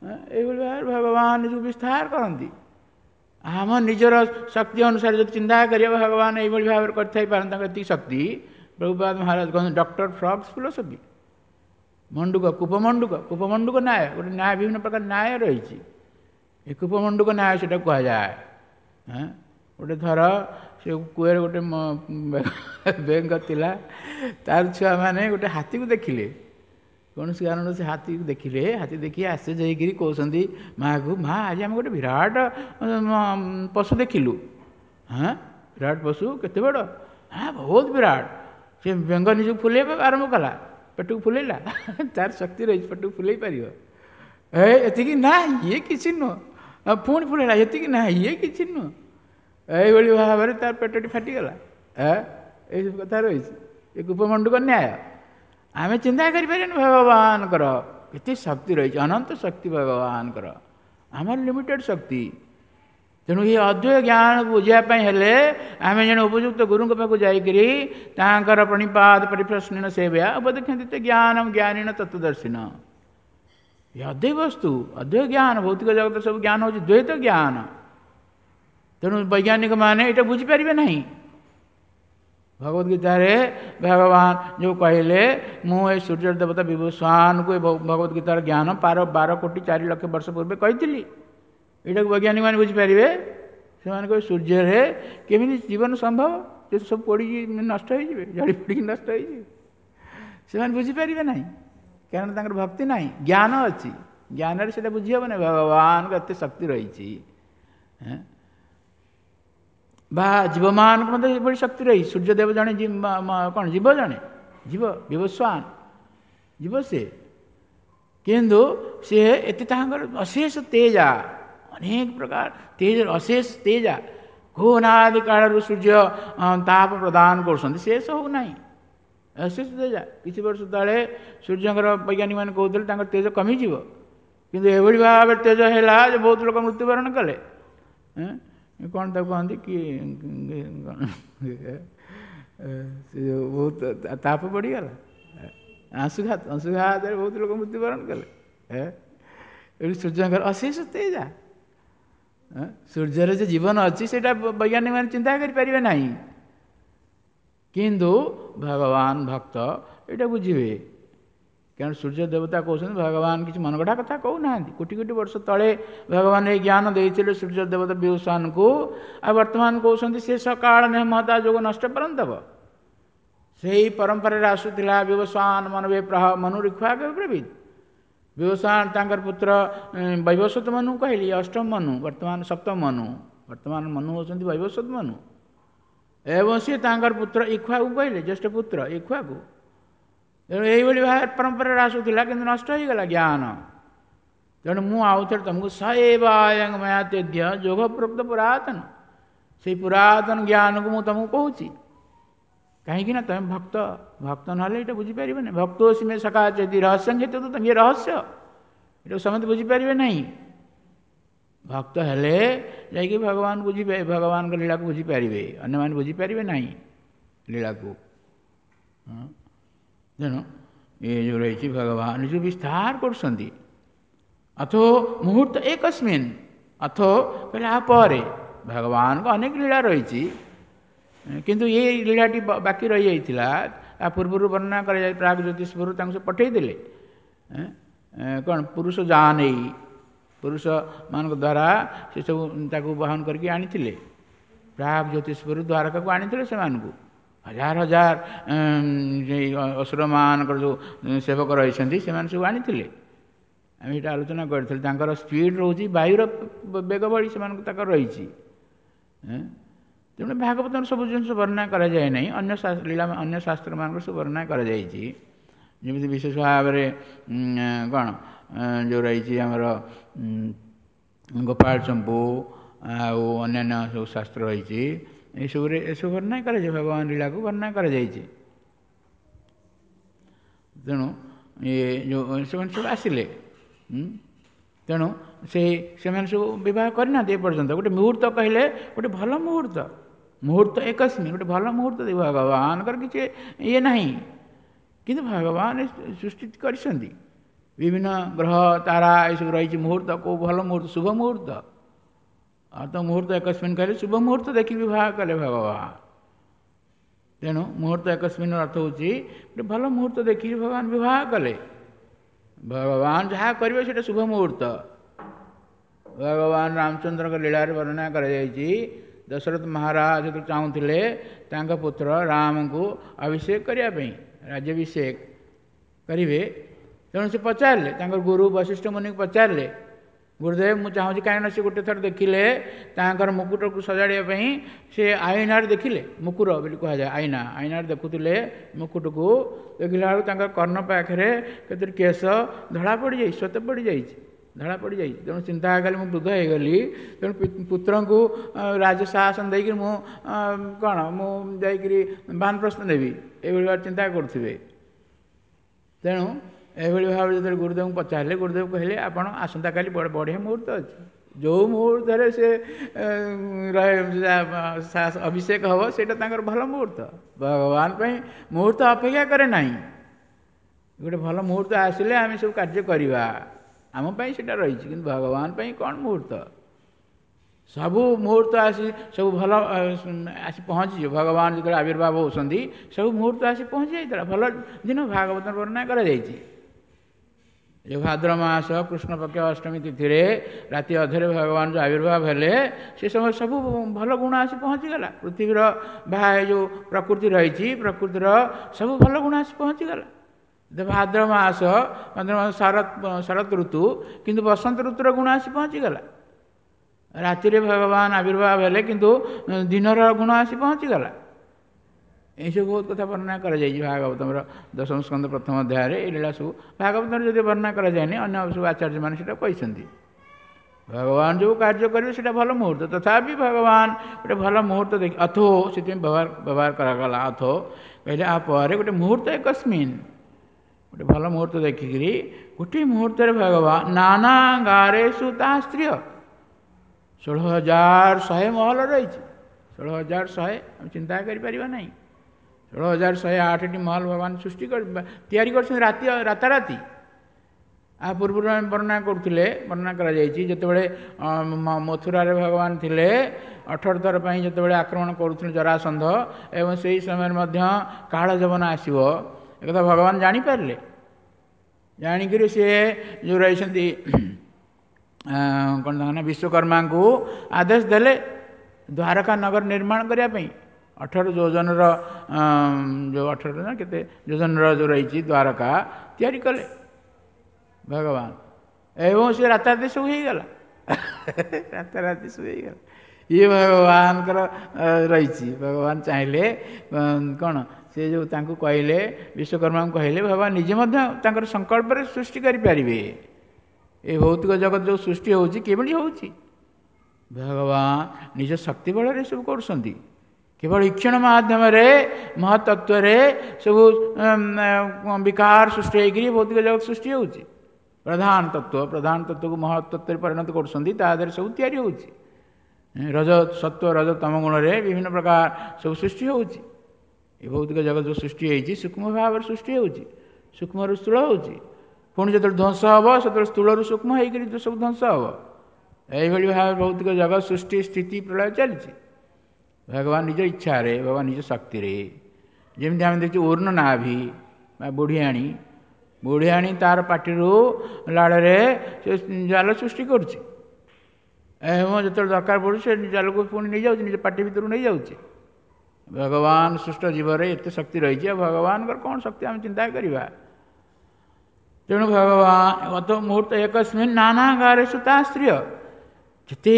ଏଇଭଳି ଭାବରେ ଭଗବାନ ନିଜକୁ ବିସ୍ତାର କରନ୍ତି। ଆମ ନିଜର ଶକ୍ତି ଅନୁସାରେ ଯଦି ଚିନ୍ତା କରିବା ଭଗବାନ ଏଇଭଳି ଭାବରେ କରିଥାଇପାରନ୍ତି, ତାଙ୍କ ଏତିକି ଶକ୍ତି। ପ୍ରଭୁପାଦ ମହାରାଜ କହନ୍ତି ଡକ୍ଟର ଫ୍ରଗ୍ସ ଫିଲୋସଫି, ମଣ୍ଡୁକ କୂପମଣ୍ଡୁକ ନ୍ୟାୟ, ଗୋଟେ ନ୍ୟାୟ ବିଭିନ୍ନ ପ୍ରକାର ନ୍ୟାୟ ରହିଛି। ଏ କୂପମଣ୍ଡୁକ ନ୍ୟାୟ ସେଟା କୁହାଯାଏ। ଗୋଟେ ଥର ସେ କୂଅରେ ଗୋଟେ ବେଙ୍ଗ ଥିଲା, ତାର ଛୁଆମାନେ ଗୋଟେ ହାତୀକୁ ଦେଖିଲେ। କୌଣସି କାରଣରୁ ସେ ହାତୀକୁ ଦେଖିଲେ, ହାତୀ ଦେଖି ଆଶ୍ଚର୍ଯ୍ୟ ହେଇକିରି କହୁଛନ୍ତି ମାଆକୁ, ମା ଆଜି ଆମେ ଗୋଟେ ବିରାଟ ପଶୁ ଦେଖିଲୁ। ବିରାଟ ପଶୁ, କେତେ ବଡ଼? ବହୁତ ବିରାଟ। ସେ ବେଙ୍ଗ ନିଜକୁ ଫୁଲେଇବା ଆରମ୍ଭ କଲା, ପେଟକୁ ଫୁଲେଇଲା, ତାର ଶକ୍ତି ରହିଛି, ପେଟକୁ ଫୁଲେଇ ପାରିବ। ଏତିକି ନା, ଇଏ କିଛି ନୁହଁ। ପୁଣି ଫୁଲେଇଲା, ଏତିକି ନା, ଇଏ କିଛି ନୁହଁ। ଏଇଭଳି ଭାବରେ ତାର ପେଟଟି ଫାଟିଗଲା। ଏଇସବୁ କଥା ରହିଛି। ଏ କୂପମଣ୍ଡୁକ ନ୍ୟାୟ। ଆମେ ଚିନ୍ତା କରିପାରିବାନି ଭଗବାନଙ୍କର କେତେ ଶକ୍ତି ରହିଛି, ଅନନ୍ତ ଶକ୍ତି ଭଗବାନଙ୍କର, ଆମର ଲିମିଟେଡ଼ ଶକ୍ତି। ତେଣୁ ଏ ଅଦ୍ୱୈତ ଜ୍ଞାନକୁ ବୁଝିବା ପାଇଁ ହେଲେ ଆମେ ଜଣେ ଉପଯୁକ୍ତ ଗୁରୁଙ୍କ ପାଖକୁ ଯାଇକରି ତାଙ୍କର ପ୍ରଣିପାତ ପରିପ୍ରଶ୍ନ ସେବ୍ୟା ଉପଦେକ୍ଷନ୍ତି ଜ୍ଞାନମ ଜ୍ଞାନୀନ ତତ୍ତ୍ୱଦର୍ଶିନ। ଏ ଅଦ୍ୱୈତ ବସ୍ତୁ, ଅଦ୍ୱୈତ ଜ୍ଞାନ। ଭୌତିକ ଜଗତ ସବୁ ଜ୍ଞାନ ହେଉଛି ଦ୍ୱୈତ ଜ୍ଞାନ। ତେଣୁ ବୈଜ୍ଞାନିକ ମାନେ ଏଇଟା ବୁଝିପାରିବେ ନାହିଁ। ଭଗବତ ଗୀତାରେ ଭଗବାନ ଯେଉଁ କହିଲେ, ମୁଁ ଏ ସୂର୍ଯ୍ୟ ଦେବତା ବିଭୂଷାନକୁ ଏ ଭଗବତ ଗୀତାର ଜ୍ଞାନ 12,04,00,000 ବର୍ଷ ପୂର୍ବେ କହିଥିଲି। ଏଇଟାକୁ ବୈଜ୍ଞାନିକ ମାନେ ବୁଝିପାରିବେ? ସେମାନେ କହିବେ ସୂର୍ଯ୍ୟରେ କେମିତି ଜୀବନ ସମ୍ଭବ? ସେ ସବୁ ପୋଡ଼ିକି ନଷ୍ଟ ହେଇଯିବେ, ଜଳି ପୋଡ଼ିକି ନଷ୍ଟ ହେଇଯିବେ। ସେମାନେ ବୁଝିପାରିବେ ନାହିଁ, କାରଣ ତାଙ୍କର ଭକ୍ତି ନାହିଁ। ଜ୍ଞାନ ଅଛି, ଜ୍ଞାନରେ ସେଇଟା ବୁଝିହେବ ନାହିଁ ଭଗବାନଙ୍କ ଏତେ ଶକ୍ତି ରହିଛି। ବା ଜୀବମାନଙ୍କ ମଧ୍ୟ ଏଭଳି ଶକ୍ତି ରହିଛି। ସୂର୍ଯ୍ୟଦେବ ଜଣେ କ'ଣ ଜୀବ, ଜଣେ ଜୀବ ବିଭୂଷାନ ଜୀବ ସେ, କିନ୍ତୁ ସିଏ ଏତେ ତାଙ୍କର ଅଶେଷ ତେଜା, ଅନେକ ପ୍ରକାର ତେଜ, ଅଶେଷ ତେଜା। ଘୋନାଦି କାଳରୁ ସୂର୍ଯ୍ୟ ତାପ ପ୍ରଦାନ କରୁଛନ୍ତି, ସେ ସବୁ ନାହିଁ, ଅଶେଷ ତେଜା। କିଛି ବର୍ଷ ତଳେ ସୂର୍ଯ୍ୟଙ୍କର ବୈଜ୍ଞାନିକ ମାନେ କହୁଥିଲେ ତାଙ୍କର ତେଜ କମିଯିବ, କିନ୍ତୁ ଏଭଳି ଭାବରେ ତେଜ ହେଲା ଯେ ବହୁତ ଲୋକ ମୃତ୍ୟୁବରଣ କଲେ। କ'ଣ ତାକୁ କହନ୍ତି କି ବହୁତ ତାପ ପଡ଼ିଗଲା, ଅଂଶୁଘାତରେ ବହୁତ ଲୋକ ମୃତ୍ୟୁବରଣ କଲେ। ଏଠି ସୂର୍ଯ୍ୟଙ୍କର ଅଶେଷ ତେଜା। ସୂର୍ଯ୍ୟରେ ଯେ ଜୀବନ ଅଛି ସେଇଟା ବୈଜ୍ଞାନିକ ମାନେ ଚିନ୍ତା କରିପାରିବେ ନାହିଁ, କିନ୍ତୁ ଭଗବାନ ଭକ୍ତ ଏଇଟା ବୁଝିବେ। କାରଣ ସୂର୍ଯ୍ୟ ଦେବତା କହୁଛନ୍ତି, ଭଗବାନ କିଛି ମନଗଢ଼ା କଥା କହୁନାହାନ୍ତି। କୋଟି କୋଟି ବର୍ଷ ତଳେ ଭଗବାନ ଏଇ ଜ୍ଞାନ ଦେଇଥିଲେ ସୂର୍ଯ୍ୟ ଦେବତା ବିଭୂଷାନଙ୍କୁ, ଆଉ ବର୍ତ୍ତମାନ କହୁଛନ୍ତି ସେ ସକାଳ ମହତା ଯୋଗ ନଷ୍ଟ ପରନ୍ତବ। ସେହି ପରମ୍ପରାରେ ଆସୁଥିଲା ବିଭୂଷାନ ମନବେ ପ୍ରହ ମନୁ ରିକ୍ୱାଗ ବ୍ରବୀତ୍। ବିଭୂଷାନ ତାଙ୍କର ପୁତ୍ର ବୈବସ୍ୱତ ମନୁ କହିଲେ, ଅଷ୍ଟମ ମନୁ, ବର୍ତ୍ତମାନ ସପ୍ତମ ମନୁ। ବର୍ତ୍ତମାନ ମନୁ ହେଉଛନ୍ତି ବୈବସ୍ୱତ ମନୁ, ଏବଂ ସିଏ ତାଙ୍କର ପୁତ୍ର ଇକ୍ଷ୍ୱାକୁ କହିଲେ, ଜ୍ୟେଷ୍ଠ ପୁତ୍ର ଇକ୍ଷ୍ୱାକୁ। ତେଣୁ ଏଇଭଳି ଭାବରେ ପରମ୍ପରାରେ ଆସୁଥିଲା, କିନ୍ତୁ ନଷ୍ଟ ହେଇଗଲା ଜ୍ଞାନ। ତେଣୁ ମୁଁ ଆଉ ଥରେ ତୁମକୁ ସଏବାୟଂ ମୟା ତେଦ୍ୟ ଯୋଗ ପ୍ରୋକ୍ତ ପୁରାତନ, ସେଇ ପୁରାତନ ଜ୍ଞାନକୁ ମୁଁ ତୁମକୁ କହୁଛି। କାହିଁକି ନା ତୁମେ ଭକ୍ତ, ଭକ୍ତ ନହେଲେ ଏଇଟା ବୁଝିପାରିବେନି। ଭକ୍ତ ସିମେ ସକା ଯଦି ରହସ୍ୟ ଯେତେ ତ ଇଏ ରହସ୍ୟ, ଏଇଟାକୁ ସମସ୍ତେ ବୁଝିପାରିବେ ନାହିଁ। ଭକ୍ତ ହେଲେ ଯାଇକି ଭଗବାନ ବୁଝିବେ, ଭଗବାନଙ୍କ ଲୀଳାକୁ ବୁଝିପାରିବେ, ଅନ୍ୟମାନେ ବୁଝିପାରିବେ ନାହିଁ ଲୀଳାକୁ। ତେଣୁ ଏ ଯେଉଁ ରହିଛି ଭଗବାନ ଯେଉଁ ବିସ୍ତାର କରୁଛନ୍ତି। ଅଥୋ ମୁହୂର୍ତ୍ତ ଏକସ୍ମିନ୍, ଅଥୋ କହିଲେ ଆ ପରେ ଭଗବାନଙ୍କ ଅନେକ ଲୀଳା ରହିଛି, କିନ୍ତୁ ଏ ଲୀଳାଟି ବାକି ରହିଯାଇଥିଲା। ତା ପୂର୍ବରୁ ବର୍ଣ୍ଣନା କରାଯାଏ, ପ୍ରାଗ ଜ୍ୟୋତିଷପୁରରୁ ତାଙ୍କୁ ସେ ପଠାଇଦେଲେ। କ'ଣ ପୁରୁଷ ଯାଆ ନେଇ, ପୁରୁଷମାନଙ୍କ ଦ୍ୱାରା ସେସବୁ ତାକୁ ବହନ କରିକି ଆଣିଥିଲେ। ପ୍ରାଗ ଜ୍ୟୋତିଷପୁର ଦ୍ୱାରକାକୁ ଆଣିଥିଲେ ସେମାନଙ୍କୁ। ହଜାର ହଜାର ଅସୁରମାନଙ୍କର ଯେଉଁ ସେବକ ରହିଛନ୍ତି ସେମାନେ ସବୁ ଆଣିଥିଲେ। ଆମେ ଏଇଟା ଆଲୋଚନା କରିଥିଲେ। ତାଙ୍କର ସ୍ପିଡ଼୍ ରହୁଛି ବାୟୁର ବେଗ ଭଳି ସେମାନଙ୍କୁ ତାଙ୍କର ରହିଛି। ତେଣୁ ଭାଗବତର ସବୁ ଜିନିଷ ବର୍ଣ୍ଣନା କରାଯାଏ ନାହିଁ, ଅନ୍ୟ ଲୀଳା ଅନ୍ୟ ଶାସ୍ତ୍ରମାନଙ୍କର ସବୁ ବର୍ଣ୍ଣନା କରାଯାଇଛି। ଯେମିତି ବିଶେଷ ଭାବରେ କ'ଣ ଯେଉଁ ରହିଛି ଆମର ଗୋପାଳ ଚମ୍ପୁ ଆଉ ଅନ୍ୟାନ୍ୟ ସବୁ ଶାସ୍ତ୍ର ରହିଛି, ଏସବୁରେ ଏସବୁ ବର୍ଣ୍ଣନା କରାଯାଏ, ଭଗବାନ ଲୀଳାକୁ ବର୍ଣ୍ଣନା କରାଯାଇଛି। ତେଣୁ ଯେଉଁ ସେମାନେ ସବୁ ଆସିଲେ, ତେଣୁ ସେମାନେ ସବୁ ବିବାହ କରିନାହାନ୍ତି ଏପର୍ଯ୍ୟନ୍ତ। ଗୋଟେ ମୁହୂର୍ତ୍ତ କହିଲେ ଗୋଟେ ଭଲ ମୁହୂର୍ତ୍ତ, ମୁହୂର୍ତ୍ତ ଏକସ୍ମିନ୍, ଗୋଟେ ଭଲ ମୁହୂର୍ତ୍ତ ଭଗବାନଙ୍କର କିଛି ଇଏ ନାହିଁ, କିନ୍ତୁ ଭଗବାନ ସୃଷ୍ଟି କରିଛନ୍ତି। विभिन्न ग्रह तारा यू रही मुहूर्त कौ भल मुहूर्त शुभ मुहूर्त तो मुहूर्त एकस्मिन् कहले शुभ मुहूर्त देखि विवाह कले भगवान तेणु मुहूर्त एकस्मिन् अर्थ होची भल मुहूर्त देखि भगवान विवाह कले भगवान जहाँ करेंगे से शुभ मुहूर्त भगवान रामचंद्र का लीला वर्णना कर दशरथ महाराज जो चाहूले पुत्र राम को अभिषेक करने राज्याभिषेक करेंगे तेणु से पचारे गुरु वशिष्ठ मुनि को पचारे गुरुदेव मुझे चाहूँ कहीं से गोटे थर देखिले मुकुट को सजाड़ापी से आईनार देखिले मुकुर बोली कह जाए आईना आईनार देखुले मुकुट को देखला बेलू कर्ण पाखे के केश धड़ा पड़ जाए श्वेत पड़ जाए धड़ा पड़ जाए तेणु चिंता कली मुझे वृद्ध हो गली तेणु पुत्र को राजशासन देकर मु कौन मुझे बानप्रस्थ नेबी ये चिंता करुवे तेणु एभली भाव जो गुरुदेव को पचारे गुरुदेव कहले आपण आसंता काली बढ़िया मुहूर्त अच्छे जो मुहूर्त से अभिषेक हम से भल मुहूर्त भगवान मुहूर्त अपेक्षा करे ना गोटे भल मुहूर्त आसिले आम सब कार्य करवा आमपाई से रही कि भगवान कौन मुहूर्त सबू मुहूर्त आसी सब भल आसी पहुँची भगवान जो आविर्भाव होती सब मुहूर्त आसी पहुँची जाता भल दिन भागवत वर्णना कर जो भाद्र मास कृष्ण पक्ष अष्टमी तिथि राति अधरे भगवान जो आविर्भाव हेले से समय सब भल गुण आसी पहुँचीगला पृथ्वीर बाह्य जो प्रकृति रही प्रकृतिर सब भल गुण आसी पहुँचीगला भाद्र मास शरत ऋतु किंतु बसंत ऋतुर गुण आसी पहुँचीगला राति भगवान आविर्भाव हेले किंतु दिनर गुण आसी पहुँचीगला ये सब बहुत कथा वर्णना कर भागवतम दशम स्कंद प्रथम अध्याय ये लीला सब भागवतम जो वर्णना कराए अन्य सब आचार्य मैंने कहते भगवान जो कार्य करेंगे से भल मुहूर्त तथापि भगवान गोटे भल मुहूर्त देख अथो से व्यवहार करागला अथो कहले आपर गोटे मुहूर्त एकस्मिन् गोटे भल मुहूर्त देखिकी गोटे मुहूर्त भगवान नाना गारेषु ता स्त्रिय 16,100 महल रही 16,100 हम चिंता करें ना 16,108 महल भगवान सृष्टि कर राताराति आ पूर्व वर्णना करुले वर्णना करते मथुरा भगवान थे 18 थर जो आक्रमण करुले जरासंध एवं से समय काल जवन आसो एक भगवान जानीपारे जाणिक सी जो रही कौन ना विश्वकर्मा को आदेश देले द्वारका नगर निर्माण करने 18 योजन जो 18 ना केते योजन जो रही द्वारका तैयारी कले भगवान एवं से राताराति सब होगला राताराति सब होगला ये भगवान रही भगवान चाहिए कौन से जो कहले विश्वकर्मा को कहले भगवान निजे संकल्प सृष्टि करें ये भौतिक जगत जो सृष्टि होची भगवान निज शक्ति बल सब कर केवल ईक्षण माध्यम महतत्व सब विकार सृष्टि होकर भौतिक जगत सृष्टि होची प्रधान तत्व को महतत्व परिणत कर सब तैयारी होची रज सत्व रज तम गुण विभिन्न प्रकार सब सृष्टि होची ये भौतिक जगत जो सृष्टि होती सूक्ष्म भाव सृष्टि होची सूक्ष्म स्थूल होची पुणी जो ध्वंस हम से स्थूल सूक्ष्म होकर सब ध्वंस हम यही भाव भौतिक जगत सृष्टि स्थिति प्रलय चलती भगवान निज इच्छा भगवान निज शक्ति जमी आम देखिए ऊर्ण नाभि बुढ़ियाणी बुढ़ियाणी तार पार्टी लाड़े से जाल सृष्टि करुच्ची जो दरकार पड़े से जाल को पुणी नहीं जाऊँ निज पार्टी भितर नहीं जाऊँचे भगवान सृष्ट जीवर एत शक्ति रही भगवान कौन शक्ति आम चिंता करवा तेणु भगवान अत मुहूर्त एकस्मिन् नाना गारेषु ता स्त्रिय जिते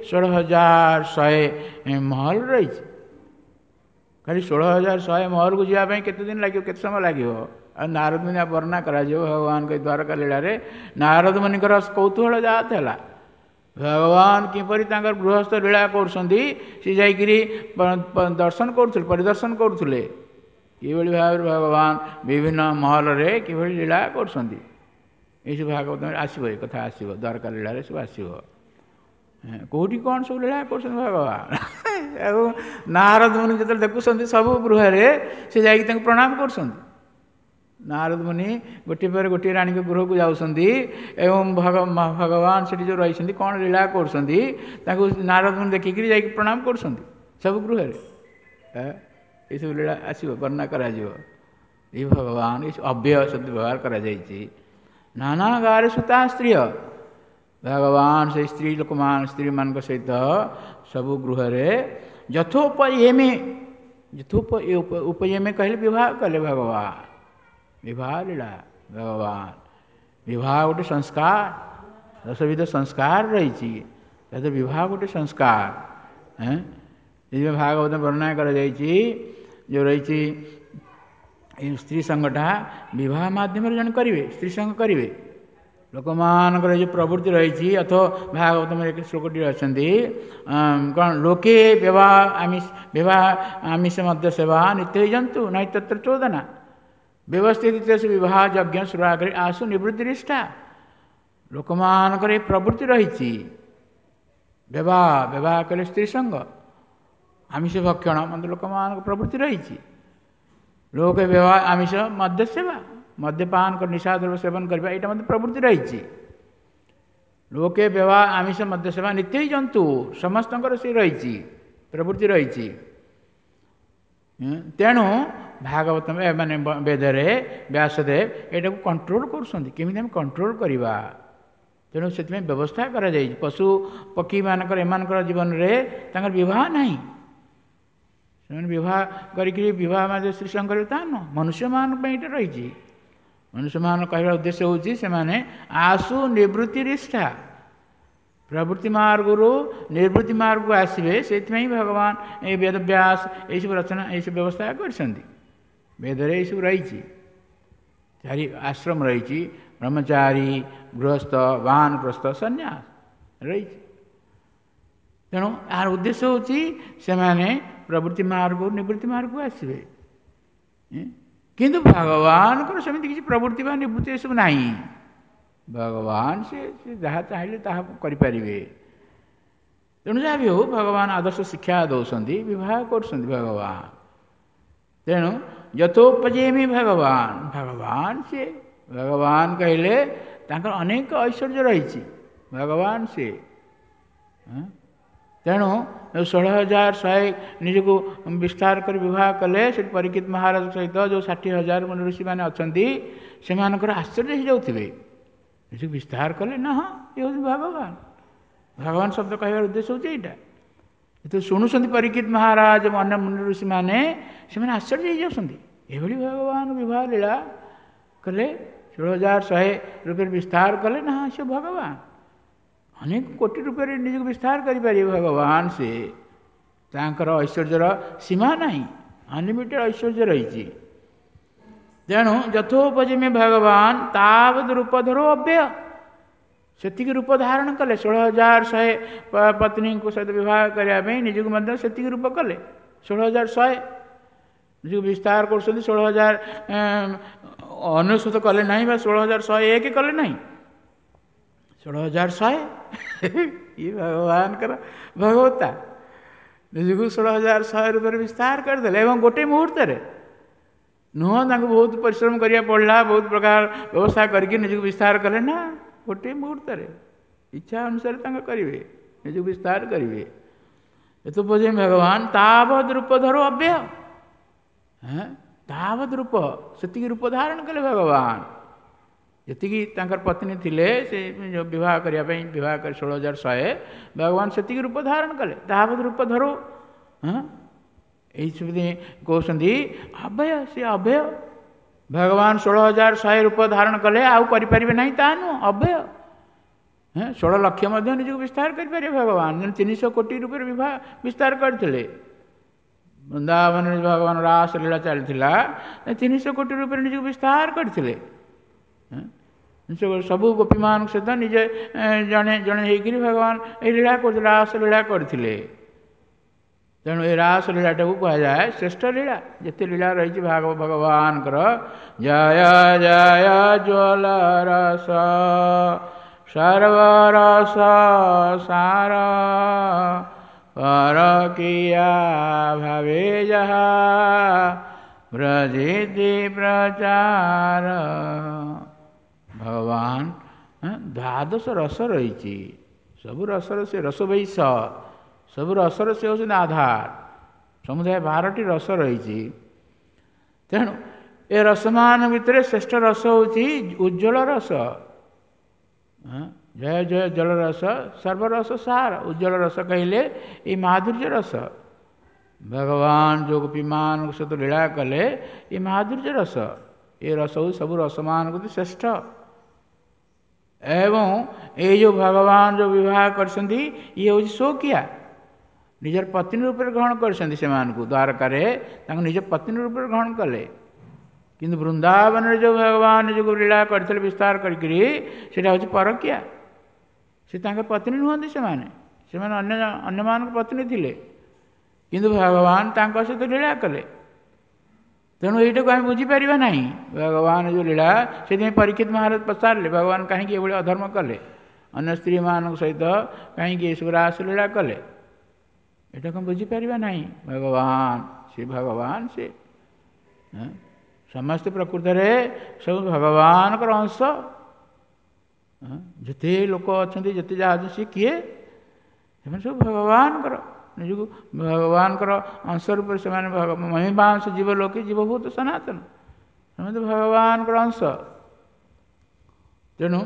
16,100 महल रही खाली 16,100 महल को जावाई केते दिन लगे केते समय लगे नारद मुनि वर्णना करा भगवान के द्वारका लीला नारद मुनि कौतूहल जात है भगवान किपरि गृहस्थ लीला कर दर्शन कर परिदर्शन करुले किभली भाव भगवान विभिन्न महल रे किभली लीला कर भागवत में आसो ये कथा आसो द्वारका लीला सब आसो कौटी कौन सब लीला कर भगवान नारद मुनि जो देखुं सब गृह से प्रणाम कर नारद मुनि गोटे पर गोटे राणी के गृह को जाउछंदी एवं भगवान सेठी जो रहिसंदी कोन लीला करछंदी ताको नारद मुनि देखिकरी जाई प्रणाम करछंदी सब गृह रे ए सब लीला आसीबो वर्णना करा जिवो ये भगवान इस अव्यय शब्द व्यवहार करा जाइछि नाना गारे सुता स्त्री भगवान से स्त्री लोकमान स्त्री मान सहित सब गृह रे यथोपयमे उपयमे कहले विवाह कले भगवान विवाह लीला भगवान विवाह गोटे संस्कार 10 विध संस्कार रही विवाह गोटे संस्कार इसमें भागवत वर्णना कर जो रही स्त्री संगठा विवाह माध्यम जन करेंगे स्त्री संग करेंगे लोक मान जो प्रवृत्ति रही अथवा भागवत में एक श्लोकटी अच्छा कौन लोके विवाह आमिष मध्य सेवा नित्य जंतु नहीं तत्र चोदना व्यवस्थित विवाह यज्ञ सुराग्रे आसु निवृत्तिष्ठा लोक मान प्रवृत्ति रही विवाह कले स्त्री संग आमिष भक्षण मतलब लोक मान प्रवृत्ति रही लोक विवाह आमिष मध्य सेवा मद्यपान कर निशा द्रव्य सेवन करवा यहाँ मतलब प्रवृत्ति रही लोके विवाह आमिष मध्य सेवा नित्य जंतु समस्त से रही प्रवृत्ति रही तेणु भागवत में माने वेदरे व्यासदेव यहाँ कंट्रोल करुँच केमी कंट्रोल करवा तेणु से व्यवस्था करा जाए पशु पक्षी मानकर एमानकर जीवन रे तांकर विवाह नहीं विवाह करी विवाह में स्त्री संग न मनुष्य मान रही मनुष्य मान कहवा उद्देश्य होची से माने आसु निवृत्तिष्ठा प्रवृत्ति मार्गरू निवृत्ति मार्ग को आसवे से भगवान ये वेद व्यास यही सब रचना यही सब व्यवस्था कर वेदरे यही सब रही चारि आश्रम रही ब्रह्मचारी गृहस्थ वानप्रस्थ सन्यास रही तेणु यार उद्देश्य होची से माने प्रवृत्ति मार्ग निवृत्ति मार्ग को आसवे किंतु भगवान को सेमती किसी प्रवृत्ति व निवृत्ति सब नहीं भगवान से जहाँ चाहिए ताहा करें तेणु जहाँ भी हो भगवान आदर्श शिक्षा दौरान विवाह कर भगवान तेणु यथोपजेमी भगवान भगवान से भगवान कहले तांकर अनेक ऐश्वर्य रही भगवान से तेणु 16,100 निज को विस्तार कर विवाह कले से परीक्षित महाराज सहित जो 60,000 मुनि ऋषि मैंने अच्छा से आश्चर्य हो जाते निज विस्तार कले ना हाँ ये हूँ भगवान भगवान शब्द कहवर उद्देश्य होता यहाँ तो शुणुंट परीक्षित महाराज अन्य मुनि ऋषि मैंने से आश्चर्य हो जाती भगवान विवाह लीला कले 16,100 रुपये विस्तार कले ना हाँ से भगवान अनेक कोटि रुपये निज विस्तार करें भगवान से तांकर ऐश्वर्यर सीमा नहीं अनलिमिटेड ऐश्वर्य रही तेणु यथोपजिमे भगवान तावद रूप धरो अव्यय से रूप धारण कले 16,100 पत्नी को सहित विवाह करने निजी से रूप कले 16,100 निज विस्तार कर 16,099 कले ना 16,101 कले ना 16,100 ये भगवान कर भगवता निजक 16,100 रुपये विस्तार करदे एवं गोटे मुहूर्त नुह बहुत परिश्रम करिया पड़ा बहुत प्रकार व्यवस्था करके निजक विस्तार कले ना गोटे मुहूर्त इच्छा अनुसार करेंगे निजक विस्तार करेंगे तो बोझे भगवान तावद रूप धरो अव्यय तावद रूप से रूप धारण कले भगवान जी पत्नी थिले से जो विवाह करने विवाह कर 16,100 भगवान से रूप धारण कले तावद रूप धरो यही कहते अभय से अभय भगवान 16,100 रूप धारण कले आउ करें ना ता नुह अभय 16 लक्ष निज विस्तार करें भगवान 300 कोटी रुपये विवाह विस्तार करते वृंदावन भगवान रास लीला चलती 300 कोटी रुपये निज विस्तार करते सबू गोपी मान सहित निजे जड़े जड़े होकर भगवान ये लीला कर रास लीला करते तेणु ये रास लीलाटा को कहुए श्रेष्ठ लीला जिते लीला रही भगवान जय जय ज्वल रस सर्वरस सार पर किया भवे जहा ବ୍ରଜେତି ପ୍ରଚାର। ଭଗବାନ ଦ୍ୱାଦଶ ରସ ରହିଛି, ସବୁ ରସର ସେ ରସ ବୈଶ, ସବୁ ରସର ସେ ହେଉଛନ୍ତି ଆଧାର। ସମୁଦାୟ 12ଟି ରସ ରହିଛି। ତେଣୁ ଏ ରସମାନ ଭିତରେ ଶ୍ରେଷ୍ଠ ରସ ହେଉଛି ଉଜ୍ଜ୍ୱଳ ରସ। ଜୟ ଜୟ ଜଳ ରସ ସର୍ବରସ ସାର। ଉଜ୍ଜ୍ୱଳ ରସ କହିଲେ ଏଇ ମାଧୁର୍ଯ୍ୟ ରସ। ଭଗବାନ ଯୋଉ ଗୋପୀମାନଙ୍କ ସହିତ ଲୀଳା କଲେ ଏ ମାଧୁର୍ଯ୍ୟ ରସ। ଏ ରସ ହେଉଛି ସବୁ ରସମାନଙ୍କ ଶ୍ରେଷ୍ଠ। ଏବଂ ଏଇ ଯେଉଁ ଭଗବାନ ଯେଉଁ ବିବାହ କରିଛନ୍ତି ଇଏ ହେଉଛି ସୌକିଆ, ନିଜର ପତ୍ନୀ ରୂପରେ ଗ୍ରହଣ କରିଛନ୍ତି। ସେମାନଙ୍କୁ ଦ୍ୱାରକାରେ ତାଙ୍କୁ ନିଜ ପତ୍ନୀ ରୂପରେ ଗ୍ରହଣ କଲେ। କିନ୍ତୁ ବୃନ୍ଦାବନରେ ଯେଉଁ ଭଗବାନ ନିଜକୁ ଲୀଳା କରିଥିଲେ ବିସ୍ତାର କରିକିରି, ସେଇଟା ହେଉଛି ପରକିଆ। ସେ ତାଙ୍କ ପତ୍ନୀ ନୁହନ୍ତି, ସେମାନେ ଅନ୍ୟମାନଙ୍କ ପତ୍ନୀ ଥିଲେ। କିନ୍ତୁ ଭଗବାନ ତାଙ୍କ ସହିତ ଲୀଳା କଲେ। ତେଣୁ ଏଇଟାକୁ ଆମେ ବୁଝିପାରିବା ନାହିଁ ଭଗବାନ ଯେଉଁ ଲୀଳା। ସେଥିପାଇଁ ପରୀକ୍ଷିତ ମହାରାଜ ପଚାରିଲେ ଭଗବାନ କାହିଁକି ଏଭଳି ଅଧର୍ମ କଲେ, ଅନ୍ୟ ସ୍ତ୍ରୀମାନଙ୍କ ସହିତ କାହିଁକି ଏସବୁ ରାସ ଲୀଳା କଲେ। ଏଇଟା କ'ଣ ବୁଝିପାରିବା ନାହିଁ। ଭଗବାନ ସେ ସମସ୍ତେ ପ୍ରକୃତରେ ସବୁ ଭଗବାନଙ୍କର ଅଂଶ। ଯେତେ ଲୋକ ଅଛନ୍ତି, ଯେତେ ଯାହା ଅଛନ୍ତି, ସେ କିଏ? ସେମାନେ ସବୁ ଭଗବାନଙ୍କର, ନିଜକୁ ଭଗବାନଙ୍କର ଅଂଶ ରୂପରେ ସେମାନେ ମହିମାଂଶ ଜୀବଲୋକେ ଜୀବଭୂତ ସନାତନ, ସେମାନେ ତ ଭଗବାନଙ୍କର ଅଂଶ। ତେଣୁ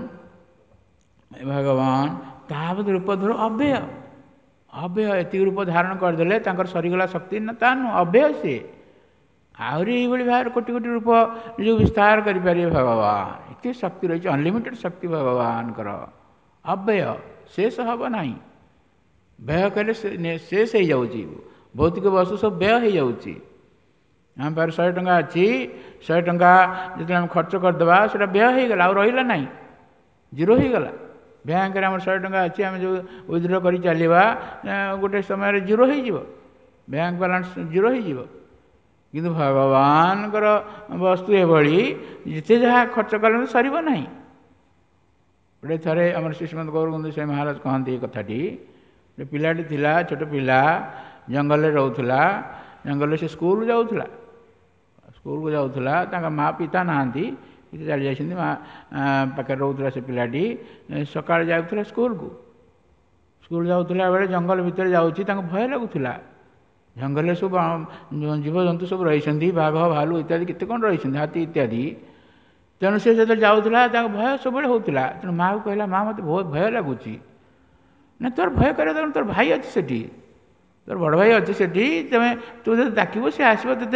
ଭଗବାନ ତାବତ୍ ରୂପ ଧର ଅବ୍ୟୟ। ଏତିକି ରୂପ ଧାରଣ କରିଦେଲେ ତାଙ୍କର ସରିଗଲା ଶକ୍ତି ନା, ତା ନୁହଁ, ଅବ୍ୟୟ ସିଏ। ଆହୁରି ଏଇଭଳି ଭାବରେ କୋଟି କୋଟି ରୂପ ନିଜକୁ ବିସ୍ତାର କରିପାରିବେ ଭଗବାନ। ଏତେ ଶକ୍ତି ରହିଛି, ଅନଲିମିଟେଡ଼ ଶକ୍ତି ଭଗବାନଙ୍କର, ଅବ୍ୟୟ, ଶେଷ ହେବ ନାହିଁ। ବ୍ୟୟ କଲେ ଶେଷ ହେଇଯାଉଛି, ଭୌତିକ ବସ୍ତୁ ସବୁ ବ୍ୟୟ ହେଇଯାଉଛି। ଆମ ପାଖରେ 100 ଟଙ୍କା ଅଛି, 100 ଟଙ୍କା ଯେତେବେଳେ ଆମେ ଖର୍ଚ୍ଚ କରିଦେବା ସେଇଟା ବ୍ୟୟ ହେଇଗଲା, ଆଉ ରହିଲା ନାହିଁ, ଜିରୋ ହେଇଗଲା। ବ୍ୟାଙ୍କରେ ଆମର 100 ଟଙ୍କା ଅଛି, ଆମେ ଯେଉଁ ୱିଥଡ୍ର କରି ଚାଲିବା ଗୋଟେ ସମୟରେ ଜିରୋ ହେଇଯିବ, ବ୍ୟାଙ୍କ ବାଲାନ୍ସ ଜିରୋ ହେଇଯିବ। କିନ୍ତୁ ଭଗବାନଙ୍କର ବସ୍ତୁ ଏଭଳି, ଯେତେ ଯାହା ଖର୍ଚ୍ଚ କଲେ ସରିବ ନାହିଁ। ଗୋଟେ ଥରେ ଆମର ଶ୍ରୀମନ୍ତ ଗୌରବନ୍ଦ ସ୍ୱାମୀ ମହାରାଜ କହନ୍ତି ଏ କଥାଟି। ଗୋଟେ ପିଲାଟି ଥିଲା, ଛୋଟ ପିଲା, ଜଙ୍ଗଲରେ ରହୁଥିଲା। ଜଙ୍ଗଲରେ ସେ ସ୍କୁଲକୁ ଯାଉଥିଲା। ତାଙ୍କ ମା ପିତା ନାହାନ୍ତି, ପିତା ଚାଲି ଯାଇଛନ୍ତି, ମା ପାଖରେ ରହୁଥିଲା ସେ ପିଲାଟି। ସକାଳେ ଯାଉଥିଲା ସ୍କୁଲ ଯାଉଥିଲା ବେଳେ ଜଙ୍ଗଲ ଭିତରେ ଯାଉଛି, ତାଙ୍କୁ ଭୟ ଲାଗୁଥିଲା। ଜଙ୍ଗଲରେ ସବୁ ଜୀବଜନ୍ତୁ ସବୁ ରହିଛନ୍ତି, ବାଘ ଭାଲୁ ଇତ୍ୟାଦି କେତେ କ'ଣ ରହିଛନ୍ତି, ହାତୀ ଇତ୍ୟାଦି। ତେଣୁ ସେ ଯେତେବେଳେ ଯାଉଥିଲା ତାଙ୍କୁ ଭୟ ସବୁବେଳେ ହେଉଥିଲା। ତେଣୁ ମାଆକୁ କହିଲା, ମା ମୋତେ ବହୁତ ଭୟ ଲାଗୁଛି। ନା ତୋର ଭୟ କରିବା ଦରକାର, ତୋର ଭାଇ ଅଛି ସେଠି, ତୋର ବଡ଼ ଭାଇ ଅଛି ସେଠି, ତୁ ଯଦି ଡାକିବୁ ସେ ଆସିବ, ତୋତେ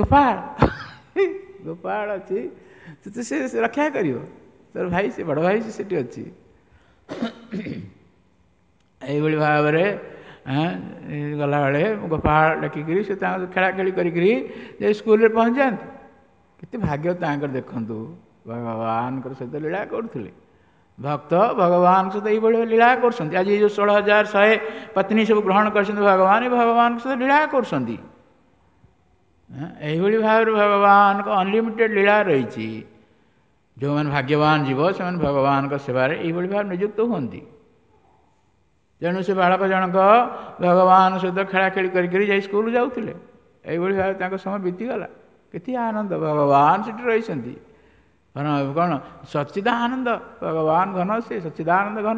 ଗୋପାଳ ଅଛି, ତୋତେ ସେ ରକ୍ଷା କରିବ। ତୋର ଭାଇ, ସେ ବଡ଼ ଭାଇ ସେଠି ଅଛି। ଏଇଭଳି ଭାବରେ ଗଲାବେଳେ ଗୋପାଳ ଡାକିକିରି ସେ ତାଙ୍କ ଖେଳାଖେଳି କରିକିରି ଯେ ସ୍କୁଲରେ ପହଞ୍ଚିଯାଆନ୍ତି। କେତେ ଭାଗ୍ୟ ତାଙ୍କର ଦେଖନ୍ତୁ, ଭଗବାନଙ୍କର ସହିତ ଲୀଳା କରୁଥିଲେ। ଭକ୍ତ ଭଗବାନଙ୍କ ସହିତ ଏଇଭଳି ଲୀଳା କରୁଛନ୍ତି। ଆଜି ଯେଉଁ 16,100 ପତ୍ନୀ ସବୁ ଗ୍ରହଣ କରିଛନ୍ତି ଭଗବାନ, ଏ ଭଗବାନଙ୍କ ସହିତ ଲୀଳା କରୁଛନ୍ତି। ଏଇଭଳି ଭାବରେ ଭଗବାନଙ୍କ ଅନଲିମିଟେଡ଼ ଲୀଳା ରହିଛି। ଯେଉଁମାନେ ଭାଗ୍ୟବାନ ଯିବ ସେମାନେ ଭଗବାନଙ୍କ ସେବାରେ ଏଇଭଳି ଭାବରେ ନିଯୁକ୍ତ ହୁଅନ୍ତି। ତେଣୁ ସେ ବାଳକ ଜଣକ ଭଗବାନ ସହିତ ଖେଳାଖେଳି କରିକରି ଯାଇ ସ୍କୁଲ ଯାଉଥିଲେ। ଏଇଭଳି ଭାବରେ ତାଙ୍କ ସମୟ ବିତିଗଲା। କେତେ ଆନନ୍ଦ, ଭଗବାନ ସେଠି ରହିଛନ୍ତି। କ'ଣ ସଚ୍ଚିଦାନନ୍ଦ, ଭଗବାନ ଘନ, ସେ ସଚ୍ଚିଦାନନ୍ଦ ଘନ।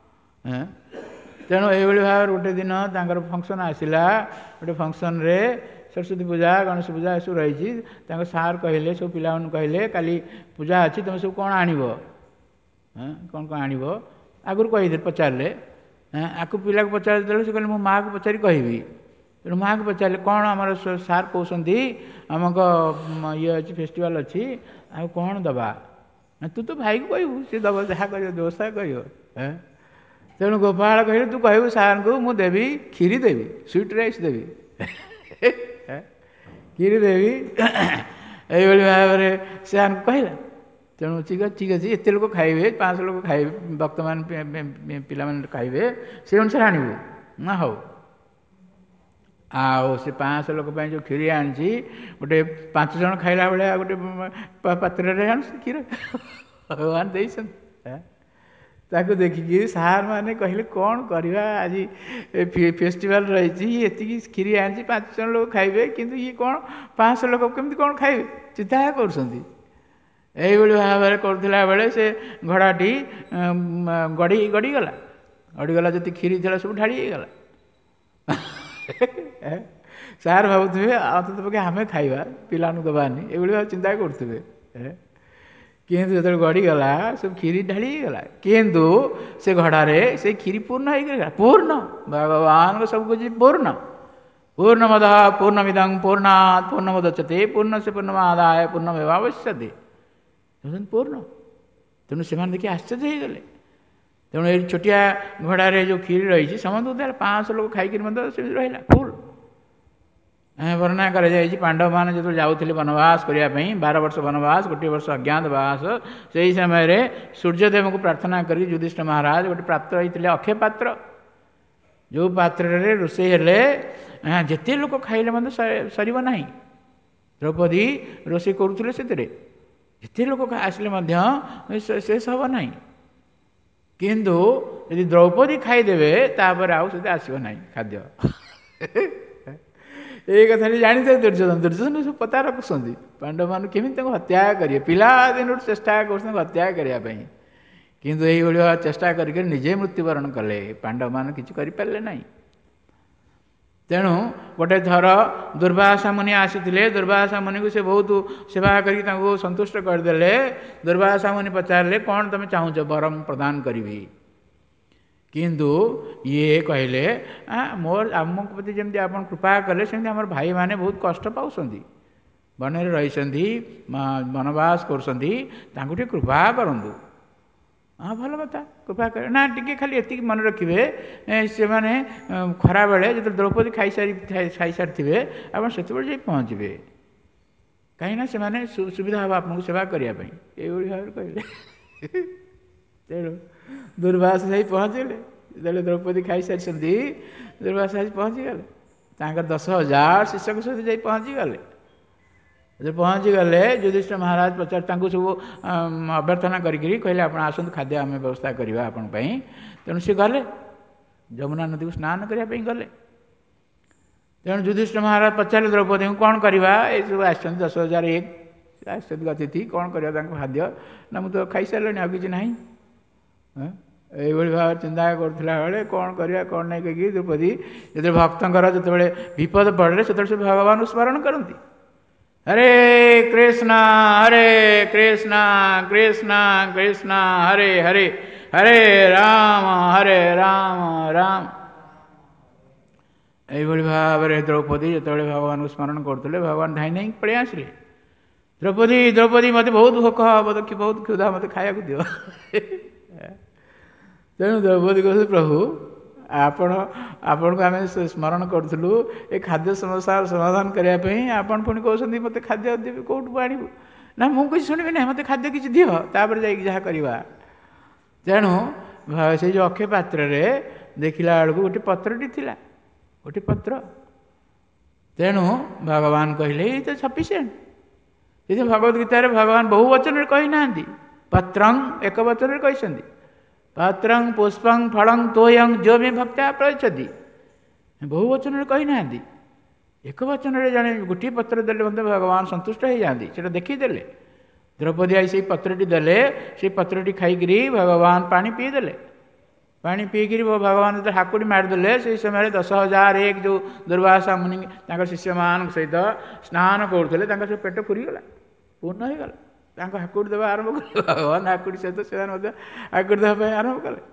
ତେଣୁ ଏଇଭଳି ଭାବରେ ଗୋଟେ ଦିନ ତାଙ୍କର ଫଙ୍କସନ୍ ଆସିଲା। ଗୋଟେ ଫଙ୍କସନ୍ରେ ସରସ୍ୱତୀ ପୂଜା, ଗଣେଶ ପୂଜା ଏସବୁ ରହିଛି। ତାଙ୍କ ସାର୍ କହିଲେ, ସବୁ ପିଲାମାନଙ୍କୁ କହିଲେ, କାଲି ପୂଜା ଅଛି, ତୁମେ ସବୁ କ'ଣ ଆଣିବ, କ'ଣ ଆଣିବ ଆଗରୁ ପଚାରିଲେ। ଆକୁ ପିଲାକୁ ପଚାରି ଦେଲେ, ସେ କହିଲେ ମୁଁ ମାଆକୁ ପଚାରି କହିବି। ତେଣୁ ମାଆକୁ ପଚାରିଲେ, କ'ଣ ଆମର ସାର୍ କହୁଛନ୍ତି ଆମକ ଇଏ ଅଛି, ଫେଷ୍ଟିଭାଲ ଅଛି, ଆଉ କ'ଣ ଦେବା? ତୁ ତ ଭାଇକୁ କହିବୁ, ସେ ଦେବ, ଯାହା କରିବ ବ୍ୟବସ୍ଥା କରିବ। ତେଣୁ ଗୋପାଳ କହିଲେ, ତୁ କହିବୁ ସାର୍ଙ୍କୁ ମୁଁ ଦେବି, କ୍ଷୀରି ଦେବି, ସୁଇଟ୍ ରାଇସ୍ ଦେବି, କ୍ଷୀରି ଦେବି। ଏଇଭଳି ଭାବରେ ସାର୍ଙ୍କୁ କହିଲା। ତେଣୁ ଠିକ୍ ଅଛି, ଏତେ ଲୋକ ଖାଇବେ, 500 ଲୋକ ଖାଇବେ, ଭକ୍ତମାନେ ପିଲାମାନେ ଖାଇବେ, ସେ ଅନୁସାରେ ଆଣିବୁ ନା। ହଉ। ଆଉ ସେ 500 ଲୋକ ପାଇଁ ଯେଉଁ କ୍ଷୀରି ଆଣିଛି, ଗୋଟେ 5 ଜଣ ଖାଇଲା ଭଳିଆ ଗୋଟେ ପାତ୍ରରେ ଆଣିଛି କ୍ଷୀର, ଭଗବାନ ଦେଇଛନ୍ତି। ତାକୁ ଦେଖିକି ସାର୍ ମାନେ କହିଲେ କ'ଣ କରିବା, ଆଜି ଫେଷ୍ଟିଭାଲ ରହିଛି, ଏତିକି କ୍ଷୀରି ଆଣିଛି 5 ଜଣ ଲୋକ ଖାଇବେ, କିନ୍ତୁ ଇଏ କ'ଣ 500 ଲୋକ କେମିତି କ'ଣ ଖାଇବେ, ଚିନ୍ତା କରୁଛନ୍ତି। ଏଇଭଳି ଭାବରେ କରୁଥିଲା ବେଳେ ସେ ଘୋଡ଼ାଟି ଗଡ଼ିଗଲା, ଯଦି କ୍ଷୀରି ଥିଲା ସବୁ ଢାଳି ହେଇଗଲା। ସାର୍ ଭାବୁଥିବେ ଅନ୍ତତଃ ପକ୍ଷେ ଆମେ ଖାଇବା, ପିଲାମାନଙ୍କୁ ଦେବାନି, ଏଇଭଳି ଭାବେ ଚିନ୍ତା କରୁଥିବେ। କିନ୍ତୁ ଯେତେବେଳେ ଗଡ଼ିଗଲା ସବୁ କ୍ଷୀରି ଢାଳି ହେଇଗଲା, କିନ୍ତୁ ସେ ଘୋଡ଼ାରେ ସେ କ୍ଷୀରି ପୂର୍ଣ୍ଣ ହେଇଗଲା। ପୂର୍ଣ୍ଣ ଭଗବାନଙ୍କ ସବୁ କିଛି ପୂର୍ଣ୍ଣ। ପୂର୍ଣ୍ଣମଦ ପୂର୍ଣ୍ଣମିଦଂ ପୂର୍ଣ୍ଣାତ୍ ପୂର୍ଣ୍ଣମୁଦଚ୍ୟତେ ପୂର୍ଣ୍ଣସ୍ୟ ପୂର୍ଣ୍ଣମାଦାୟ ପୂର୍ଣ୍ଣମେବାବଶିଷ୍ୟତେ। ପୂର୍ଣ୍ଣ। ତେଣୁ ସେମାନେ ଦେଖି ଆଶ୍ଚର୍ଯ୍ୟ ହେଇଗଲେ। ତେଣୁ ଏଇ ଛୋଟିଆ ଘୋଡ଼ାରେ ଯେଉଁ କ୍ଷୀରି ରହିଛି ସମସ୍ତଙ୍କୁ ଦେଲେ, 500 ଲୋକ ଖାଇକିରି ମଧ୍ୟ ସେମିତି ରହିଲା ଫୁଲ୍। ବର୍ଣ୍ଣନା କରାଯାଇଛି ପାଣ୍ଡବମାନେ ଯେତେବେଳେ ଯାଉଥିଲେ ବନବାସ କରିବା ପାଇଁ, 12 ବର୍ଷ ବନବାସ, 1 ବର୍ଷ ଅଜ୍ଞାତବାସ, ସେହି ସମୟରେ ସୂର୍ଯ୍ୟଦେବଙ୍କୁ ପ୍ରାର୍ଥନା କରି ଯୁଧିଷ୍ଠିର ମହାରାଜ ଗୋଟେ ପାତ୍ର ହେଇଥିଲେ, ଅକ୍ଷୟ ପାତ୍ର, ଯେଉଁ ପାତ୍ରରେ ରୋଷେଇ ହେଲେ ଯେତେ ଲୋକ ଖାଇଲେ ମଧ୍ୟ ସରିବ ନାହିଁ। ଦ୍ରୌପଦୀ ରୋଷେଇ କରୁଥିଲେ, ସେଥିରେ ଯେତେ ଲୋକ ଆସିଲେ ମଧ୍ୟ ଶେଷ ହେବ ନାହିଁ। କିନ୍ତୁ ଯଦି ଦ୍ରୌପଦୀ ଖାଇଦେବେ ତାପରେ ଆଉ ସେତେ ଆସିବ ନାହିଁ ଖାଦ୍ୟ। ଏଇ କଥାଟି ଜାଣିଥାଏ ଦୁର୍ଯ୍ୟୋଧନ ସବୁ ପତା ରଖୁଛନ୍ତି ପାଣ୍ଡବମାନଙ୍କୁ କେମିତି ତାଙ୍କୁ ହତ୍ୟା କରିବେ। ପିଲାଦିନରୁ ଚେଷ୍ଟା କରୁଛନ୍ତି ହତ୍ୟା କରିବା ପାଇଁ, କିନ୍ତୁ ଏଇଭଳି ଚେଷ୍ଟା କରିକି ନିଜେ ମୃତ୍ୟୁବରଣ କଲେ। ପାଣ୍ଡବମାନେ କିଛି କରିପାରିଲେ ନାହିଁ। ତେଣୁ ଗୋଟେ ଥର ଦୁର୍ବାସା ମୁନି ଆସିଥିଲେ, ଦୁର୍ବାସା ମୁନିକୁ ସେ ବହୁତ ସେବା କରିକି ତାଙ୍କୁ ସନ୍ତୁଷ୍ଟ କରିଦେଲେ। ଦୁର୍ବାସା ମୁନି ପଚାରିଲେ, କ'ଣ ତୁମେ ଚାହୁଁଛ ବର ମୁଁ ପ୍ରଦାନ କରିବି? କିନ୍ତୁ ଇଏ କହିଲେ, ମୋର ଆମଙ୍କ ପ୍ରତି ଯେମିତି ଆପଣ କୃପା କଲେ ସେମିତି ଆମର ଭାଇମାନେ ବହୁତ କଷ୍ଟ ପାଉଛନ୍ତି, ବନରେ ରହିଛନ୍ତି, ବନବାସ କରୁଛନ୍ତି, ତାଙ୍କୁ ଟିକେ କୃପା କରନ୍ତୁ। ହଁ ଭଲ କଥା, କୃପା କରେ ନା, ଟିକେ ଖାଲି ଏତିକି ମନେ ରଖିବେ, ସେମାନେ ଖରାବେଳେ ଯେତେବେଳେ ଦ୍ରୌପଦୀ ଖାଇସାରିଥିବେ ଆପଣ ସେତେବେଳେ ଯାଇ ପହଞ୍ଚିବେ, କାହିଁକିନା ସେମାନେ ସୁବିଧା ହେବ ଆପଣଙ୍କୁ ସେବା କରିବା ପାଇଁ। ଏଇଭଳି ଭାବରେ କହିଲେ। ତେଣୁ ଦୁର୍ବାସ ଯାଇ ପହଞ୍ଚିଲେ। ଯେତେବେଳେ ଦ୍ରୌପଦୀ ଖାଇସାରିଛନ୍ତି, ଦୁର୍ବାସ ଆସି ପହଞ୍ଚିଗଲେ, ତାଙ୍କର 10,000 ଶିଷ୍ୟଙ୍କ ସହିତ ଯାଇ ପହଞ୍ଚିଗଲେ। ଯେତେବେଳେ ପହଞ୍ଚିଗଲେ ଯୁଧିଷ୍ଠିର ମହାରାଜ ତାଙ୍କୁ ସବୁ ଅଭ୍ୟର୍ଥନା କରିକି କହିଲେ, ଆପଣ ଆସନ୍ତୁ, ଖାଦ୍ୟ ଆମେ ବ୍ୟବସ୍ଥା କରିବା ଆପଣଙ୍କ ପାଇଁ। ତେଣୁ ସେ ଗଲେ, ଯମୁନା ନଦୀକୁ ସ୍ନାନ କରିବା ପାଇଁ ଗଲେ। ତେଣୁ ଯୁଧିଷ୍ଠିର ମହାରାଜ ପଚାରିଲେ ଦ୍ରୌପଦୀଙ୍କୁ, କ'ଣ କରିବା? ଏସବୁ ଆସିଛନ୍ତି 10,001 ଆସିଛନ୍ତି ଅତିଥି, କ'ଣ କରିବା ତାଙ୍କୁ ଖାଦ୍ୟ? ନା ମୁଁ ତ ଖାଇସାରିଲିଣି, ଆଉ କିଛି ନାହିଁ। ଏଇଭଳି ଭାବରେ ଚିନ୍ତା କରୁଥିଲା ବେଳେ କ'ଣ କରିବା କ'ଣ ନାହିଁ କହିକି ଦ୍ରୌପଦୀ ଯେତେବେଳେ ଭକ୍ତଙ୍କର ଯେତେବେଳେ ବିପଦ ପଡ଼ିଲେ ସେତେବେଳେ ସେ ଭଗବାନଙ୍କୁ ସ୍ମରଣ କରନ୍ତି। ହରେ କୃଷ୍ଣ କୃଷ୍ଣ କୃଷ୍ଣ ହରେ ହରେ ହରେ ରାମ ରାମ। ଏଇଭଳି ଭାବରେ ଦ୍ରୌପଦୀ ଯେତେବେଳେ ଭଗବାନଙ୍କୁ ସ୍ମରଣ କରୁଥିଲେ, ଭଗବାନ ଧାଇଁ ଧାଇଁ ପଳେଇ ଆସିଲେ। ଦ୍ରୌପଦୀ ମୋତେ ବହୁତ ଭୋକ ହେବ, ବହୁତ କ୍ଷୁଧା, ମୋତେ ଖାଇବାକୁ ଦିଅ। ତେଣୁ ଦ୍ରୌପଦୀ କହୁଥିଲେ, ପ୍ରଭୁ ଆପଣଙ୍କୁ ଆମେ ସ୍ମରଣ କରୁଥିଲୁ ଏ ଖାଦ୍ୟ ସମସ୍ୟାର ସମାଧାନ କରିବା ପାଇଁ, ଆପଣ ପୁଣି କହୁଛନ୍ତି ମୋତେ ଖାଦ୍ୟ ଦେବି, କେଉଁଠୁ ଆଣିବୁ? ନା ମୁଁ କିଛି ଶୁଣିବି ନାହିଁ, ମୋତେ ଖାଦ୍ୟ କିଛି ଦିଅ, ତାପରେ ଯାଇକି ଯାହା କରିବା। ତେଣୁ ସେଇ ଯେଉଁ ଅକ୍ଷୟ ପାତ୍ରରେ ଦେଖିଲା ବେଳକୁ ଗୋଟେ ପତ୍ରଟି ଥିଲା, ଗୋଟେ ପତ୍ର। ତେଣୁ ଭଗବାନ କହିଲେ ଏଇ ତ ସଫିସିଏଣ୍ଟ। କିନ୍ତୁ ଭଗବଦ୍ ଗୀତାରେ ଭଗବାନ ବହୁ ବଚନରେ କହିନାହାନ୍ତି, ପତ୍ରଂ ଏକ ବଚନରେ କହିଛନ୍ତି, ପତ୍ରଂ ପୁଷ୍ପଂ ଫଳଂ ତୋୟଂ ଯୋ ମେ ଭକ୍ତ୍ୟା ପ୍ରୟଚ୍ଛତି। ବହୁ ବଚନରେ କହିନାହାନ୍ତି, ଏକ ବଚନରେ ଜଣେ ଗୋଟିଏ ପତ୍ର ଦେଲେ ମଧ୍ୟ ଭଗବାନ ସନ୍ତୁଷ୍ଟ ହେଇଯାଆନ୍ତି। ସେଟା ଦେଖିଦେଲେ। ଦ୍ରୌପଦୀ ଆଇ ସେଇ ପତ୍ରଟି ଦେଲେ, ସେଇ ପତ୍ରଟି ଖାଇକିରି ଭଗବାନ ପାଣି ପିଇଦେଲେ। ପାଣି ପିଇକିରି ଭଗବାନ ଯେତେବେଳେ ହାକୁଡ଼ି ମାରିଦେଲେ, ସେହି ସମୟରେ 10,001 ଯେଉଁ ଦୁର୍ବାସା ମୁନି ତାଙ୍କ ଶିଷ୍ୟମାନଙ୍କ ସହିତ ସ୍ନାନ କରୁଥିଲେ, ତାଙ୍କ ସବୁ ପେଟ ପୁରିଗଲା, ପୂର୍ଣ୍ଣ ହେଇଗଲା। ତାଙ୍କୁ ହାକୁଡ଼ି ଦେବା ଆରମ୍ଭ କଲେ। ଭଗବାନ ହାକୁଡ଼ି ସହିତ ସେମାନେ ମଧ୍ୟ ହାକୁଡ଼ି ଦେବା ପାଇଁ ଆରମ୍ଭ କଲେ।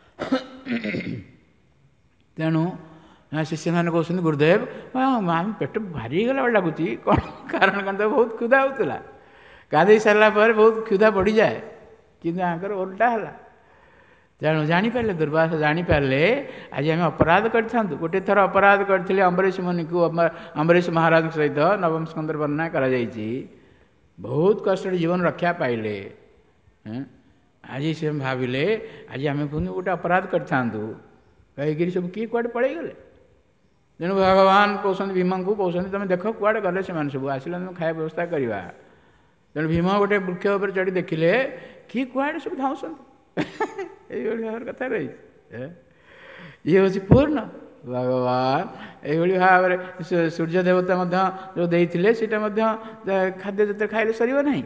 ତେଣୁ ଶିଷ୍ୟମାନେ କହୁଛନ୍ତି, ଗୁରୁଦେବ ଆମେ ପେଟ ଭାରି ହେଇଗଲା ଭଳି ଲାଗୁଛି, କ'ଣ କାରଣ? କ'ଣ? ତ ବହୁତ କ୍ଷୁଧା ହେଉଥିଲା। ଗାଧୋଇ ସାରିଲା ପରେ ବହୁତ କ୍ଷୁଧା ବଢ଼ିଯାଏ, କିନ୍ତୁ ଆଙ୍କର ଓଲଟା ହେଲା। ତେଣୁ ଜାଣିପାରିଲେ, ଦୁର୍ବାସା ଜାଣିପାରିଲେ ଆଜି ଆମେ ଅପରାଧ କରିଥାନ୍ତୁ। ଗୋଟିଏ ଥର ଅପରାଧ କରିଥିଲେ ଅମ୍ବରୀଶ ମୁନିକୁ, ଅମ୍ବରୀଶ ମହାରାଜଙ୍କ ସହିତ ନବମ ସ୍କନ୍ଧରେ ବର୍ଣ୍ଣନା କରାଯାଇଛି। ବହୁତ କଷ୍ଟରେ ଜୀବନ ରକ୍ଷା ପାଇଲେ। ଆଜି ସେ ଭାବିଲେ ଆଜି ଆମେ ପୁଣି ଗୋଟେ ଅପରାଧ କରିଥାନ୍ତୁ, କହିକିରି ସବୁ କିଏ କୁଆଡ଼େ ପଳେଇଗଲେ। ତେଣୁ ଭଗବାନ କହୁଛନ୍ତି ଭୀମଙ୍କୁ, କହୁଛନ୍ତି ତୁମେ ଦେଖ କୁଆଡ଼େ ଗଲେ ସେମାନେ ସବୁ, ଆସିଲେ ତୁମେ ଖାଇବା ବ୍ୟବସ୍ଥା କରିବା। ତେଣୁ ଭୀମ ଗୋଟେ ବୃକ୍ଷ ଉପରେ ଚଢ଼ି ଦେଖିଲେ କିଏ କୁଆଡ଼େ ସବୁ ଧାଉଁଛନ୍ତି। এইଭଳି ଭାବରେ କଥା ରହିଛି। ଇଏ ହେଉଛି ପୂର୍ଣ୍ଣ ଭଗବାନ। ଏଇଭଳି ଭାବରେ ସୂର୍ଯ୍ୟ ଦେବତା ମଧ୍ୟ ଯେଉଁ ଦେଇଥିଲେ ସେଇଟା ମଧ୍ୟ ଖାଦ୍ୟ ଯେତେ ଖାଇଲେ ସରିବ ନାହିଁ।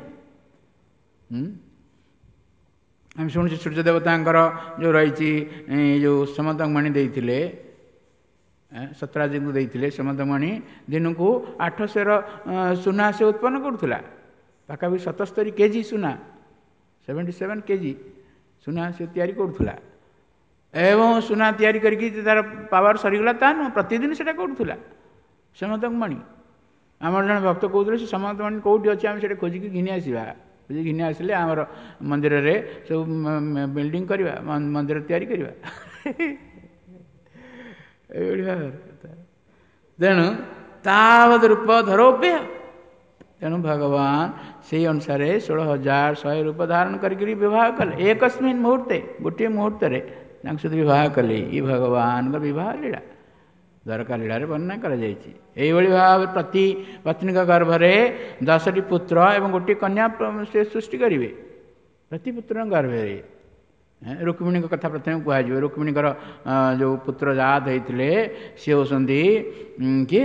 ଆମେ ଶୁଣୁଛୁ ସୂର୍ଯ୍ୟ ଦେବତାଙ୍କର ଯେଉଁ ରହିଛି ଯେଉଁ ସମନ୍ତମଣି ଦେଇଥିଲେ, ସତ୍ରାଜିତଙ୍କୁ ଦେଇଥିଲେ ସମନ୍ତମଣି, ଦିନକୁ 800 ସୁନା ସେ ଉତ୍ପନ୍ନ କରୁଥିଲା। ପାଖାପାଖି 77 କେଜି ସୁନା, 77 କେଜି ସୁନା ସେ ତିଆରି କରୁଥିଲା। ଏବଂ ସୁନା ତିଆରି କରିକି ତାର ପାୱାର ସରିଗଲା ତା ନୁହଁ, ପ୍ରତିଦିନ ସେଇଟା କରୁଥିଲା ସମନ୍ତମଣି। ଆମର ଜଣେ ଭକ୍ତ କହୁଥିଲେ ସେ ସମନ୍ତମଣି କେଉଁଠି ଅଛି ଆମେ ସେଇଟା ଖୋଜିକି ଘିନି ଆସିବା। ଘିନି ଆସିଲେ ଆମର ମନ୍ଦିରରେ ସବୁ ବିଲ୍ଡିଂ କରିବା, ମନ୍ଦିର ତିଆରି କରିବା। ଏଇଭଳି ଭାବରେ। ତେଣୁ ତାବଦ ରୂପ ଧରୋବ୍ୟ, ତେଣୁ ଭଗବାନ ସେଇ ଅନୁସାରେ 16,100 ରୂପ ଧାରଣ କରିକି ବିବାହ କଲେ। ଏକସ୍ମିନ୍ ମୁହୂର୍ତ୍ତେ, ଗୋଟିଏ ମୁହୂର୍ତ୍ତରେ ତାଙ୍କ ସହିତ ବିବାହ କଲେ। ଇଏ ଭଗବାନଙ୍କ ବିବାହ ଲୀଳା ଦ୍ୱାରକା ଲୀଳାରେ ବର୍ଣ୍ଣନା କରାଯାଇଛି। ଏଇଭଳି ଭାବରେ ପ୍ରତି ପତ୍ନୀଙ୍କ ଗର୍ଭରେ 10ଟି ପୁତ୍ର ଏବଂ ଗୋଟିଏ କନ୍ୟା ସେ ସୃଷ୍ଟି କରିବେ। ପ୍ରତି ପୁତ୍ରଙ୍କ ଗର୍ଭରେ। ରୁକ୍ମିଣୀଙ୍କ କଥା ପ୍ରଥମେ କୁହାଯିବ। ରୁକ୍ମିଣୀଙ୍କର ଯେଉଁ ପୁତ୍ର ଜାତ ହେଇଥିଲେ ସିଏ ହେଉଛନ୍ତି କିଏ?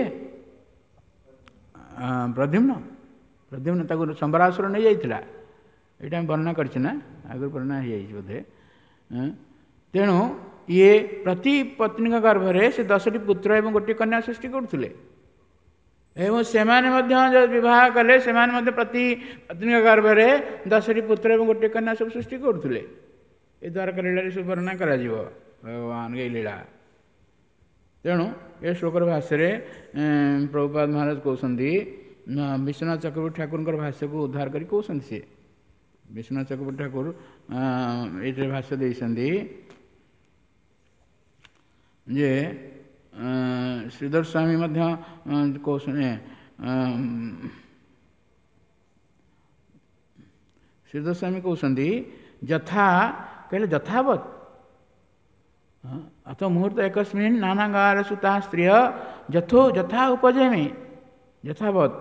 ପ୍ରଦ୍ୟୁମ୍ନ। ପ୍ରଦ୍ୟୁମ୍ନ ତାକୁ ସମ୍ବରାସୁର ନେଇଯାଇଥିଲା। ଏଇଟା ଆମେ ବର୍ଣ୍ଣନା କରିଛୁ ନା, ଆଗରୁ ବର୍ଣ୍ଣନା ହେଇଯାଇଛି ବୋଧେ। ତେଣୁ ଇଏ ପ୍ରତି ପତ୍ନୀଙ୍କ ଗର୍ଭରେ ସେ 10ଟି ପୁତ୍ର ଏବଂ ଗୋଟିଏ କନ୍ୟା ସୃଷ୍ଟି କରୁଥିଲେ। ଏବଂ ସେମାନେ ମଧ୍ୟ ଯେଉଁ ବିବାହ କଲେ ସେମାନେ ମଧ୍ୟ ପ୍ରତି ପତ୍ନୀଙ୍କ ଗର୍ଭରେ 10ଟି ପୁତ୍ର ଏବଂ ଗୋଟିଏ କନ୍ୟା ସବୁ ସୃଷ୍ଟି କରୁଥିଲେ। ଏ ଦ୍ୱାରକା ଲୀଳାରେ ସବୁ ବର୍ଣ୍ଣନା କରାଯିବ ଭଗବାନ ଏଇ ଲୀଳା। ତେଣୁ ଏ ଶ୍ଲୋକର ଭାଷ୍ୟରେ ପ୍ରଭୁପାଦ ମହାରାଜ କହୁଛନ୍ତି, ବିଶ୍ୱନାଥ ଚକ୍ରବର୍ତ୍ତୀ ଠାକୁରଙ୍କର ଭାଷ୍ୟକୁ ଉଦ୍ଧାର କରି କହୁଛନ୍ତି। ସିଏ ବିଶ୍ୱନାଥ ଚକ୍ରବର୍ତ୍ତୀ ଠାକୁର ଏଇଥିରେ ଭାଷ୍ୟ ଦେଇଛନ୍ତି ଯେ ଶ୍ରୀଧର ସ୍ୱାମୀ ମଧ୍ୟ କହୁଛନ୍ତି, ଶ୍ରୀଧର ସ୍ୱାମୀ କହୁଛନ୍ତି ଯଥା କହିଲେ ଯଥାବତ୍ ଅଥ ମୁହୂର୍ତ୍ତ ଏକସ୍ମିନ୍ ନାନାଗାର ସୁତା ସ୍ତ୍ରିୟ ଯଥା ଉପଜମେ ଯଥାବତ୍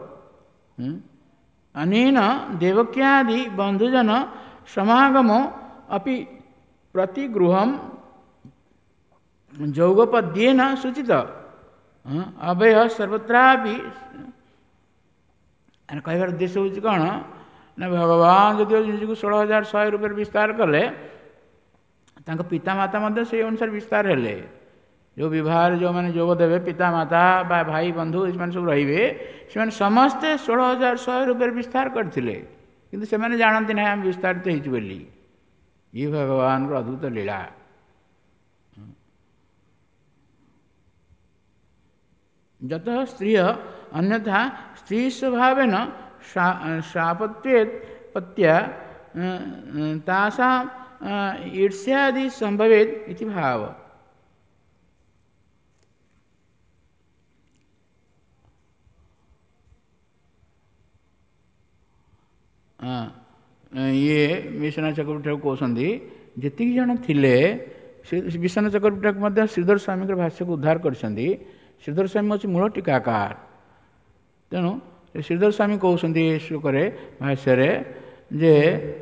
ଅନେନ ଦେବକ୍ୟାଦି ବନ୍ଧୁଜନ ସମାଗମो अपि प्रतिगृहं ଯୌଗପଦ୍ୟେନ ସୂଚିତ ଅଭୟ ସର୍ବତ୍ରାପି। କହିବାର ଉଦ୍ଦେଶ୍ୟ ହେଉଛି କ'ଣ ନା, ଭଗବାନ ଯଦି ନିଜକୁ 16,100 ରୂପରେ ବିସ୍ତାର କଲେ, ତାଙ୍କ ପିତାମାତା ମଧ୍ୟ ସେଇ ଅନୁସାରେ ବିସ୍ତାର ହେଲେ। ଯେଉଁ ବିବାହରେ ଯେଉଁମାନେ ଯୋଗ ଦେବେ, ପିତାମାତା ବା ଭାଇ ବନ୍ଧୁ ସେମାନେ ସବୁ ରହିବେ, ସେମାନେ ସମସ୍ତେ 16,100 ରୂପରେ ବିସ୍ତାର କରିଥିଲେ। କିନ୍ତୁ ସେମାନେ ଜାଣନ୍ତି ନାହିଁ ଆମେ ବିସ୍ତାରିତ ହେଇଛୁ ବୋଲି। ଇଏ ଭଗବାନଙ୍କର ଅଦ୍ଭୁତ ଲୀଳା। ଯତ ସ୍ତ୍ରୀୟ ଅନ୍ୟଥା ସ୍ତ୍ରୀ ସ୍ୱଭାବେନ ସାପତ୍ୟା ତାସାଂ ଈର୍ଷ୍ୟାଦି ସମ୍ଭବେତ୍ ଇତି ଭାବ। ଇଏ ବିଶ୍ୱନାଥ ଚକ୍ରବର୍ତ୍ତୀ ଠାକୁର କହୁଛନ୍ତି ଯେତିକି ଜଣ ଥିଲେ, ବିଶ୍ୱନାଥ ଚକ୍ରବର୍ତ୍ତୀ ଠାକୁର ମଧ୍ୟ ଶ୍ରୀଧର ସ୍ୱାମୀଙ୍କର ଭାଷ୍ୟକୁ ଉଦ୍ଧାର କରିଛନ୍ତି। ଶ୍ରୀଧର ସ୍ୱାମୀ ହେଉଛି ମୂଳ ଟୀକାକାର। ତେଣୁ ଶ୍ରୀଧର ସ୍ୱାମୀ କହୁଛନ୍ତି ଏ ଶ୍ଲୋକରେ ଭାଷ୍ୟରେ ଯେ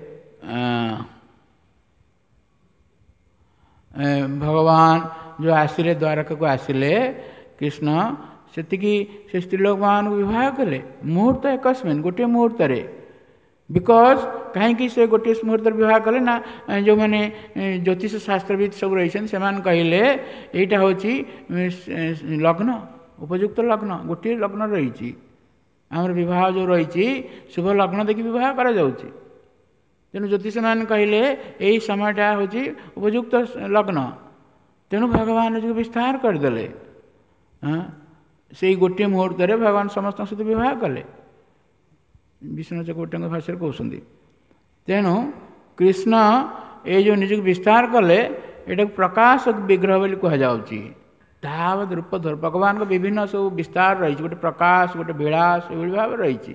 ଭଗବାନ ଯେଉଁ ଆସିଲେ ଦ୍ୱାରକାକୁ ଆସିଲେ କୃଷ୍ଣ, ସେତିକି ସେ ସ୍ତ୍ରୀଲୋକମାନଙ୍କୁ ବିବାହ କଲେ ମୁହୂର୍ତ୍ତ ଏକସ୍ମିନ୍, ଗୋଟିଏ ମୁହୂର୍ତ୍ତରେ। ବିକଜ କାହିଁକି ସେ ଗୋଟିଏ ମୁହୂର୍ତ୍ତରେ ବିବାହ କଲେ ନା, ଯେଉଁମାନେ ଜ୍ୟୋତିଷ ଶାସ୍ତ୍ରବିତ୍ ସବୁ ରହିଛନ୍ତି ସେମାନେ କହିଲେ ଏଇଟା ହେଉଛି ଲଗ୍ନ, ଉପଯୁକ୍ତ ଲଗ୍ନ। ଗୋଟିଏ ଲଗ୍ନ ରହିଛି, ଆମର ବିବାହ ଯେଉଁ ରହିଛି ଶୁଭ ଲଗ୍ନ ଦେଖି ବିବାହ କରାଯାଉଛି। ତେଣୁ ଜ୍ୟୋତିଷମାନେ କହିଲେ ଏଇ ସମୟଟା ହେଉଛି ଉପଯୁକ୍ତ ଲଗ୍ନ। ତେଣୁ ଭଗବାନ ନିଜକୁ ବିସ୍ତାର କରିଦେଲେ। ସେଇ ଗୋଟିଏ ମୁହୂର୍ତ୍ତରେ ଭଗବାନ ସମସ୍ତଙ୍କ ସହିତ ବିବାହ କଲେ। ବିଶ୍ୱନାଥ ଚକ୍ରବର୍ତ୍ତୀଙ୍କ ଭାଷାରେ କହୁଛନ୍ତି। ତେଣୁ କୃଷ୍ଣ ଏ ଯେଉଁ ନିଜକୁ ବିସ୍ତାର କଲେ, ଏଟାକୁ ପ୍ରକାଶ ବିଗ୍ରହ ବୋଲି କୁହାଯାଉଛି। ତାବତ୍ ରୂପ ଧର, ଭଗବାନଙ୍କ ବିଭିନ୍ନ ସବୁ ବିସ୍ତାର ରହିଛି। ଗୋଟେ ପ୍ରକାଶ, ଗୋଟେ ବିଳାସ, ଏଭଳି ଭାବରେ ରହିଛି।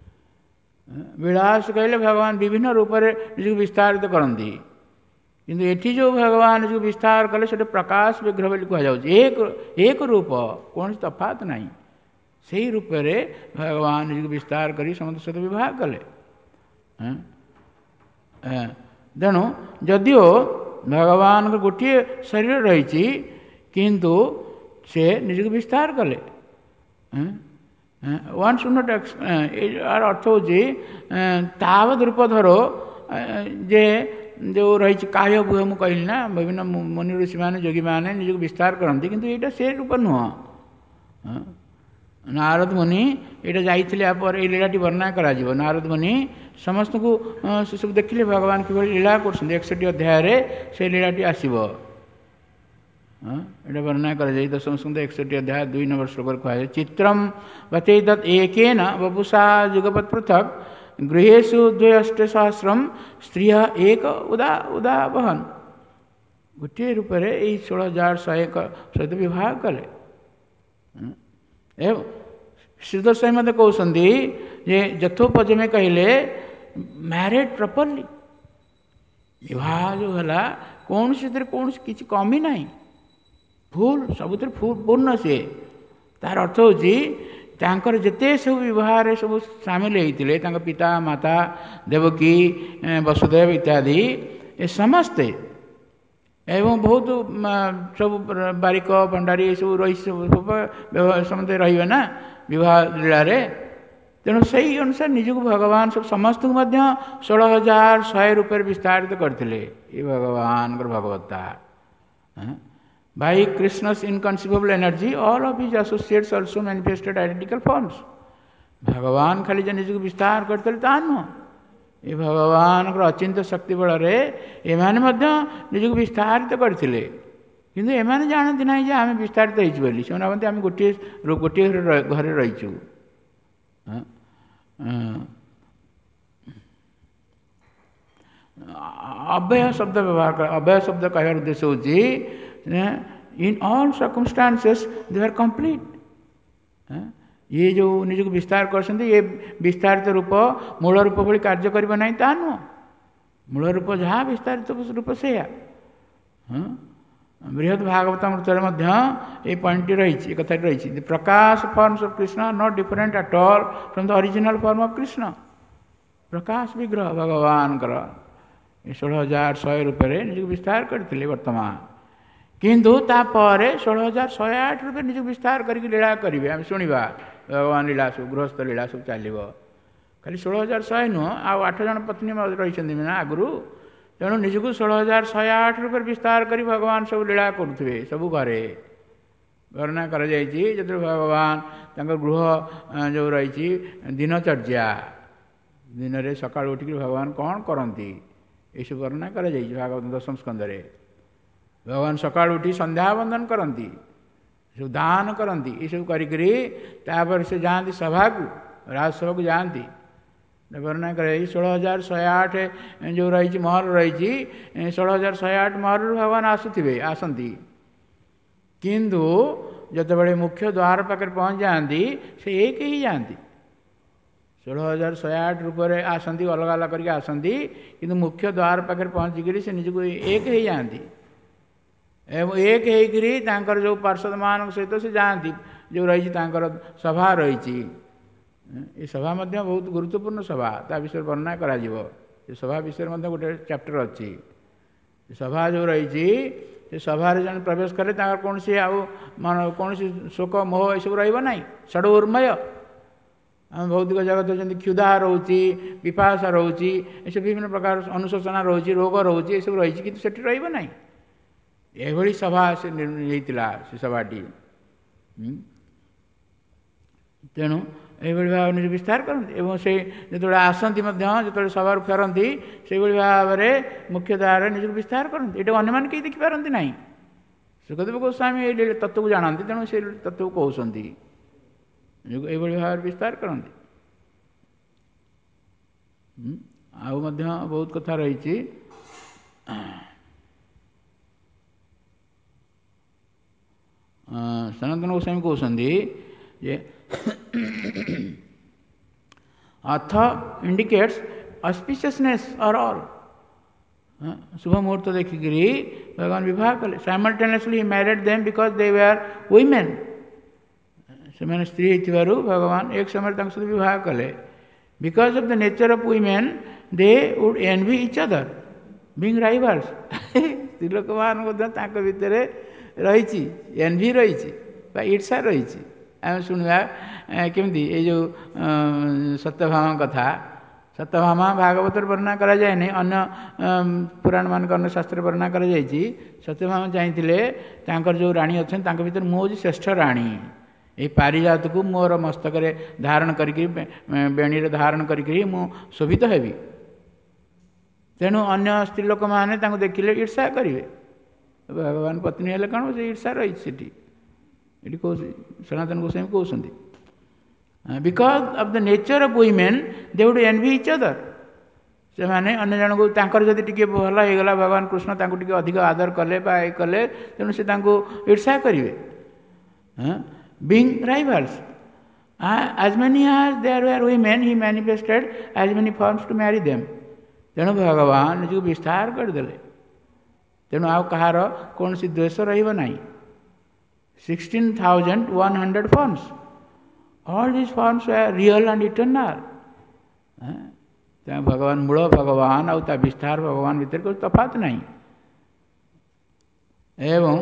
ବିଳାସ କହିଲେ ଭଗବାନ ବିଭିନ୍ନ ରୂପରେ ନିଜକୁ ବିସ୍ତାରିତ କରନ୍ତି। କିନ୍ତୁ ଏଠି ଯେଉଁ ଭଗବାନ ନିଜକୁ ବିସ୍ତାର କଲେ ସେଟା ପ୍ରକାଶ ବିଗ୍ରହ ବୋଲି କୁହାଯାଉଛି। ଏକ ରୂପ, କୌଣସି ତଫାତ ନାହିଁ। ସେହି ରୂପରେ ଭଗବାନ ନିଜକୁ ବିସ୍ତାର କରି ସମସ୍ତଙ୍କ ସହିତ ବିବାହ କଲେ। ତେଣୁ ଯଦିଓ ଭଗବାନଙ୍କ ଗୋଟିଏ ଶରୀର ରହିଛି କିନ୍ତୁ ସେ ନିଜକୁ ବିସ୍ତାର କଲେ। ୱାନ୍ ସୁଡ୍ ନଟ୍ ଏହାର ଅର୍ଥ ହେଉଛି ତାବତ ରୂପ ଧର ଯେ ଯେଉଁ ରହିଛି କାହ୍ୟ ବୁହ ମୁଁ କହିଲି ନା, ବିଭିନ୍ନ ମୁନି ଋଷିମାନେ ଯୋଗୀମାନେ ନିଜକୁ ବିସ୍ତାର କରନ୍ତି, କିନ୍ତୁ ଏଇଟା ସେ ରୂପ ନୁହଁ। ନାରଦ ମୁନି ଏଇଟା ଯାଇଥିଲେ, ପରେ ଏଇ ଲୀଳାଟି ବର୍ଣ୍ଣନା କରାଯିବ। ନାରଦ ମୁନି ସମସ୍ତଙ୍କୁ ସେସବୁ ଦେଖିଲେ ଭଗବାନ କିଭଳି ଲୀଳା କରୁଛନ୍ତି। 61 ଅଧ୍ୟାୟରେ ସେ ଲୀଳାଟି ଆସିବ। ଏଇଟା ବର୍ଣ୍ଣନା କରାଯାଇ 10ମ ସ୍କନ୍ଧ 61 ଅଧ୍ୟାୟ 2 ନମ୍ବର ଶ୍ଲୋକରେ କୁହାଯାଏ, ଚିତ୍ରମ୍ ବଚୈତତ୍ ଏକେନ ବପୁଷା ଯୁଗପତ୍ ପୃଥକ୍ ଗୃହେଷୁ 2,800 ସ୍ତ୍ରୀୟ ଏକ ଉଦାବହନ। ଗୋଟିଏ ରୂପରେ ଏଇ 16,101 ସହିତ ବିବାହ କଲେ। ଏବଂ ଶ୍ରୀଧର ସ୍ୱାମୀ ମଧ୍ୟ କହୁଛନ୍ତି ଯେ ଯଥୋପଯମେ କହିଲେ ମ୍ୟାରେଡ୍ ପ୍ରପରଲି, ବିବାହ ଯେଉଁ ହେଲା କୌଣସିଥିରେ କୌଣସି କିଛି କମି ନାହିଁ, ଫୁଲ୍, ସବୁଥିରେ ପୂର୍ଣ୍ଣ। ସିଏ ତାର ଅର୍ଥ ହେଉଛି ତାଙ୍କର ଯେତେ ସବୁ ବିବାହରେ ସବୁ ସାମିଲ ହେଇଥିଲେ, ତାଙ୍କ ପିତା ମାତା ଦେବକୀ ବସୁଦେବ ଇତ୍ୟାଦି ଏ ସମସ୍ତେ, ଏବଂ ବହୁତ ସବୁ ବାରିକ ଭଣ୍ଡାରୀ ଏସବୁ ରହି ସମସ୍ତେ ରହିବେ ନା ବିବାହ ଲୀଳାରେ। ତେଣୁ ସେଇ ଅନୁସାରେ ନିଜକୁ ଭଗବାନ ସବୁ ସମସ୍ତଙ୍କୁ ମଧ୍ୟ 16,100 ରୂପରେ ବିସ୍ତାରିତ କରିଥିଲେ। ଏ ଭଗବାନଙ୍କର ଭଗବତ୍ତା। By Krishna's inconceivable energy, all of his associates also manifested identical forms. ଭଗବାନ ଖାଲି ଯେ ନିଜକୁ ବିସ୍ତାର କରିଥିଲେ ତାହା ନୁହଁ, ଏ ଭଗବାନଙ୍କର ଅଚିନ୍ତ୍ୟ ଶକ୍ତି ବଳରେ ଏମାନେ ମଧ୍ୟ ନିଜକୁ ବିସ୍ତାରିତ କରିଥିଲେ। କିନ୍ତୁ ଏମାନେ ଜାଣନ୍ତି ନାହିଁ ଯେ ଆମେ ବିସ୍ତାରିତ ହେଇଛୁ ବୋଲି। ସେମାନେ ଭାବନ୍ତି ଆମେ ଗୋଟିଏ ଘରେ ରହିଛୁ। ଅବ୍ୟୟ ଶବ୍ଦ ବ୍ୟବହାର କର। ଅବ୍ୟୟ ଶବ୍ଦ କହିବାର ଉଦ୍ଦେଶ୍ୟ ହେଉଛି in all circumstances they are complete. ଇଏ ଯେଉଁ ନିଜକୁ ବିସ୍ତାର କରିଛନ୍ତି, ଏ ବିସ୍ତାରିତ ରୂପ ମୂଳ ରୂପ ଭଳି କାର୍ଯ୍ୟ କରିବ ନାହିଁ ତାହା ନୁହଁ। ମୂଳ ରୂପ ଯାହା ବିସ୍ତାରିତ ରୂପ ସେଇଆ। ବୃହତ ଭାଗବତ ମୃତରେ ମଧ୍ୟ এই ପଏଣ୍ଟଟି ରହିଛି, ଏ କଥାଟି ରହିଛି, the prakash forms of Krishna not different at all from the original form of Krishna. ପ୍ରକାଶ ବିଗ୍ରହ ଭଗବାନଙ୍କର ଏ 16,100 ରୂପରେ ନିଜକୁ ବିସ୍ତାର କରିଥିଲେ ବର୍ତ୍ତମାନ, କିନ୍ତୁ ତାପରେ 16,108 ରୂପରେ ନିଜକୁ ବିସ୍ତାର କରିକି ଲୀଳା କରିବେ। ଆମେ ଶୁଣିବା ଭଗବାନ ଲୀଳା ସବୁ, ଗୃହସ୍ଥ ଲୀଳା ସବୁ ଚାଲିବ। ଖାଲି 16,100 ନୁହଁ, ଆଉ 8 ଜଣ ପତ୍ନୀ ରହିଛନ୍ତି ନା ଆଗରୁ। ତେଣୁ ନିଜକୁ 16,108 ରୂପରେ ବିସ୍ତାର କରି ଭଗବାନ ସବୁ ଲୀଳା କରୁଥିବେ ସବୁ ଘରେ। ବର୍ଣ୍ଣନା କରାଯାଇଛି ଯେତେବେଳେ ଭଗବାନ ତାଙ୍କ ଗୃହ ଯେଉଁ ରହିଛି ଦିନଚର୍ଯ୍ୟା, ଦିନରେ ସକାଳୁ ଉଠିକି ଭଗବାନ କ'ଣ କରନ୍ତି ଏସବୁ ବର୍ଣ୍ଣନା କରାଯାଇଛି ଭାଗବତ 10ମ ସ୍କନ୍ଧରେ। ଭଗବାନ ସକାଳୁ ଉଠି ସନ୍ଧ୍ୟା ବନ୍ଦନ କରନ୍ତି, ସବୁ ଦାନ କରନ୍ତି, ଏସବୁ କରିକିରି ତାପରେ ସେ ଯାଆନ୍ତି ସଭାକୁ, ରାଜସଭାକୁ ଯାଆନ୍ତି। ବର୍ଣ୍ଣନା କରାଯାଇଛି 16,108 ଯେଉଁ ରହିଛି ମହଲ ରହିଛି, 16,108 ମହଲରୁ ଭଗବାନ ଆସନ୍ତି। କିନ୍ତୁ ଯେତେବେଳେ ମୁଖ୍ୟ ଦ୍ୱାର ପାଖରେ ପହଞ୍ଚି ଯାଆନ୍ତି ସେ ଏକ ହେଇଯାଆନ୍ତି। 16,108 ରୂପରେ ଆସନ୍ତି, ଅଲଗା ଅଲଗା କରିକି ଆସନ୍ତି, କିନ୍ତୁ ମୁଖ୍ୟ ଦ୍ୱାର ପାଖରେ ପହଞ୍ଚିକିରି ସେ ନିଜକୁ ଏକ ହେଇଯାଆନ୍ତି। ଏବଂ ଏକ ହେଇକିରି ତାଙ୍କର ଯେଉଁ ପାର୍ଷଦମାନଙ୍କ ସହିତ ସେ ଯାଆନ୍ତି, ଯେଉଁ ରହିଛି ତାଙ୍କର ସଭା ରହିଛି। ଏ ସଭା ମଧ୍ୟ ବହୁତ ଗୁରୁତ୍ୱପୂର୍ଣ୍ଣ ସଭା, ତା ବିଷୟରେ ବର୍ଣ୍ଣନା କରାଯିବ। ଏ ସଭା ବିଷୟରେ ମଧ୍ୟ ଗୋଟେ ଚାପ୍ଟର ଅଛି। ସଭା ଯେଉଁ ରହିଛି, ସେ ସଭାରେ ଜଣେ ପ୍ରବେଶ କଲେ ତାଙ୍କର କୌଣସି ଆଉ କୌଣସି ଶୋକ ମୋହ ଏସବୁ ରହିବ ନାହିଁ। ଷଡ଼ ଉର୍ମୟ, ଆମ ଭୌତିକ ଜଗତରେ ଯେମିତି କ୍ଷୁଧା ରହୁଛି, ପିପାସା ରହୁଛି, ଏସବୁ ବିଭିନ୍ନ ପ୍ରକାର ଅନୁଶୋଚନା ରହୁଛି, ରୋଗ ରହୁଛି, ଏସବୁ ରହିଛି, କିନ୍ତୁ ସେଠି ରହିବ ନାହିଁ। ଏଭଳି ସଭା ସେ ହେଇଥିଲା ସେ ସଭାଟି। ତେଣୁ ଏହିଭଳି ଭାବରେ ନିଜ ବିସ୍ତାର କରନ୍ତି। ଏବଂ ସେ ଯେତେବେଳେ ଆସନ୍ତି ମଧ୍ୟ, ଯେତେବେଳେ ସଭାରୁ ଫେରନ୍ତି, ସେଇଭଳି ଭାବରେ ମୁଖ୍ୟ ଦ୍ୱାରରେ ନିଜକୁ ବିସ୍ତାର କରନ୍ତି। ଏଇଟା ଅନ୍ୟମାନେ କେହି ଦେଖିପାରନ୍ତି ନାହିଁ। ସୁଖଦେବ ଗୋସ୍ୱାମୀ ଏଇ ତତ୍ତ୍ୱକୁ ଜାଣନ୍ତି, ତେଣୁ ସେ ତତ୍ତ୍ୱକୁ କହୁଛନ୍ତି, ଏଇଭଳି ଭାବରେ ବିସ୍ତାର କରନ୍ତି। ଆଉ ମଧ୍ୟ ବହୁତ କଥା ରହିଛି। ସନାତନ ଗୋସ୍ୱାମୀ କହୁଛନ୍ତି ଯେ ଅଥ ଇଣ୍ଡିକେଟ୍ସ ଅସ୍ପିସିୟସନେସ୍ ଅର୍ ଅଲ୍। ଶୁଭ ମୁହୂର୍ତ୍ତ ଦେଖିକିରି ଭଗବାନ ବିବାହ କଲେ। Simultaneously he married them because they were women. ସେମାନେ ସ୍ତ୍ରୀ ହେଇଥିବାରୁ ଭଗବାନ ଏକ ସମୟରେ ତାଙ୍କ ସହିତ ବିବାହ କଲେ। Because of the nature of women they would envy each other. Being rivals ସ୍ତ୍ରୀ ଲୋକମାନେ ମଧ୍ୟ ତାଙ୍କ ଭିତରେ ରହିଛି, ଏନ୍ଭି ରହିଛି ବା ଇର୍ଷା ରହିଛି। ଆମେ ଶୁଣିବା କେମିତି ଏଇ ଯେଉଁ ସତ୍ୟଭାମା କଥା, ସତ୍ୟଭାମା ଭାଗବତରେ ବର୍ଣ୍ଣନା କରାଯାଏନି, ଅନ୍ୟ ପୁରାଣମାନଙ୍କ ଅନ୍ୟ ଶାସ୍ତ୍ରରେ ବର୍ଣ୍ଣନା କରାଯାଇଛି। ସତ୍ୟଭାମା ଚାହିଁଥିଲେ ତାଙ୍କର ଯେଉଁ ରାଣୀ ଅଛନ୍ତି ତାଙ୍କ ଭିତରେ ମୁଁ ହେଉଛି ଶ୍ରେଷ୍ଠ ରାଣୀ, ଏହି ପାରିଜାତକୁ ମୋର ମସ୍ତକରେ ଧାରଣ କରିକି ବେଣୀରେ ଧାରଣ କରିକି ମୁଁ ଶୋଭିତ ହେବି। ତେଣୁ ଅନ୍ୟ ସ୍ତ୍ରୀ ଲୋକମାନେ ତାଙ୍କୁ ଦେଖିଲେ ଈର୍ଷା କରିବେ। ଭଗବାନ ପତ୍ନୀ ହେଲେ କ'ଣ ସେ ଈର୍ଷା ରହିଛି ସେଠି, ଏଠି କହୁଛି ସନାତନ ଗୋସ୍ୱାମୀ କହୁଛନ୍ତି because of the nature of women they would envy each other. ସେମାନେ ଅନ୍ୟ ଜଣଙ୍କୁ ତାଙ୍କର ଯଦି ଟିକେ ଭଲ ହେଇଗଲା, ଭଗବାନ କୃଷ୍ଣ ତାଙ୍କୁ ଟିକେ ଅଧିକ ଆଦର କଲେ ବା ଏ କଲେ, ତେଣୁ ସେ ତାଙ୍କୁ ଈର୍ଷା କରିବେ। Being rivals, as many as there were women, he manifested as many forms to marry them. ତେଣୁ ଭଗବାନ ନିଜକୁ ବିସ୍ତାର କରିଦେଲେ। ତେଣୁ ଆଉ କାହାର କୌଣସି ଦ୍ୱେଷ ରହିବ ନାହିଁ। 16,100 forms. All these forms were real and eternal. ତେଣୁ ଭଗବାନ ମୂଳ ଭଗବାନ ଆଉ ତା ବିସ୍ତାର ଭଗବାନ ଭିତରେ କିଛି ତଫାତ ନାହିଁ। ଏବଂ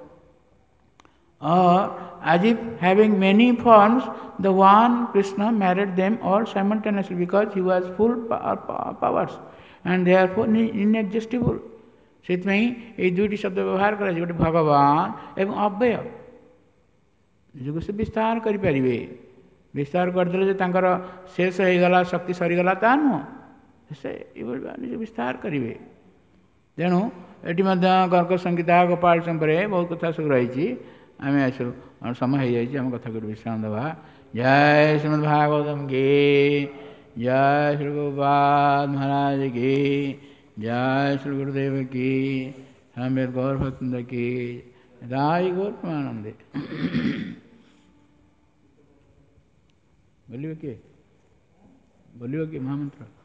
as if having many forms, the one Krishna married them all simultaneously because he was full powers and therefore inexhaustible. ସେଥିପାଇଁ ଏଇ ଦୁଇଟି ଶବ୍ଦ ବ୍ୟବହାର କରାଯାଏ, ଗୋଟେ ଭଗବାନ ଏବଂ ଅବ୍ୟୟ। ନିଜକୁ ସେ ବିସ୍ତାର କରିପାରିବେ। ବିସ୍ତାର କରିଦେଲେ ଯେ ତାଙ୍କର ଶେଷ ହେଇଗଲା, ଶକ୍ତି ସରିଗଲା, ତାହା ନୁହଁ। ସେ ଏଇଭଳି ନିଜ ବିସ୍ତାର କରିବେ। ତେଣୁ ଏଠି ମଧ୍ୟ ଗର୍ଗ ସଂହିତା ଗୋପାଳ ଚମ୍ପରେ ବହୁତ କଥା ସବୁ ରହିଛି। ଆମେ ଆସୁ ସମୟ ହେଇଯାଇଛି, ଆମ କଥାକୁ ବିଶ୍ରାମ ଦେବା। ଜୟ ଶ୍ରୀମଦ୍ ଭାଗବତମ୍ କି ଜୟ, ଶ୍ରୀ ଗୋପାଳ ମହାରାଜ କି जय श्री गुरुदेव की, हमें गौर भक्त की, राय गौर प्रमानंदे। बोलियो के महामंत्र।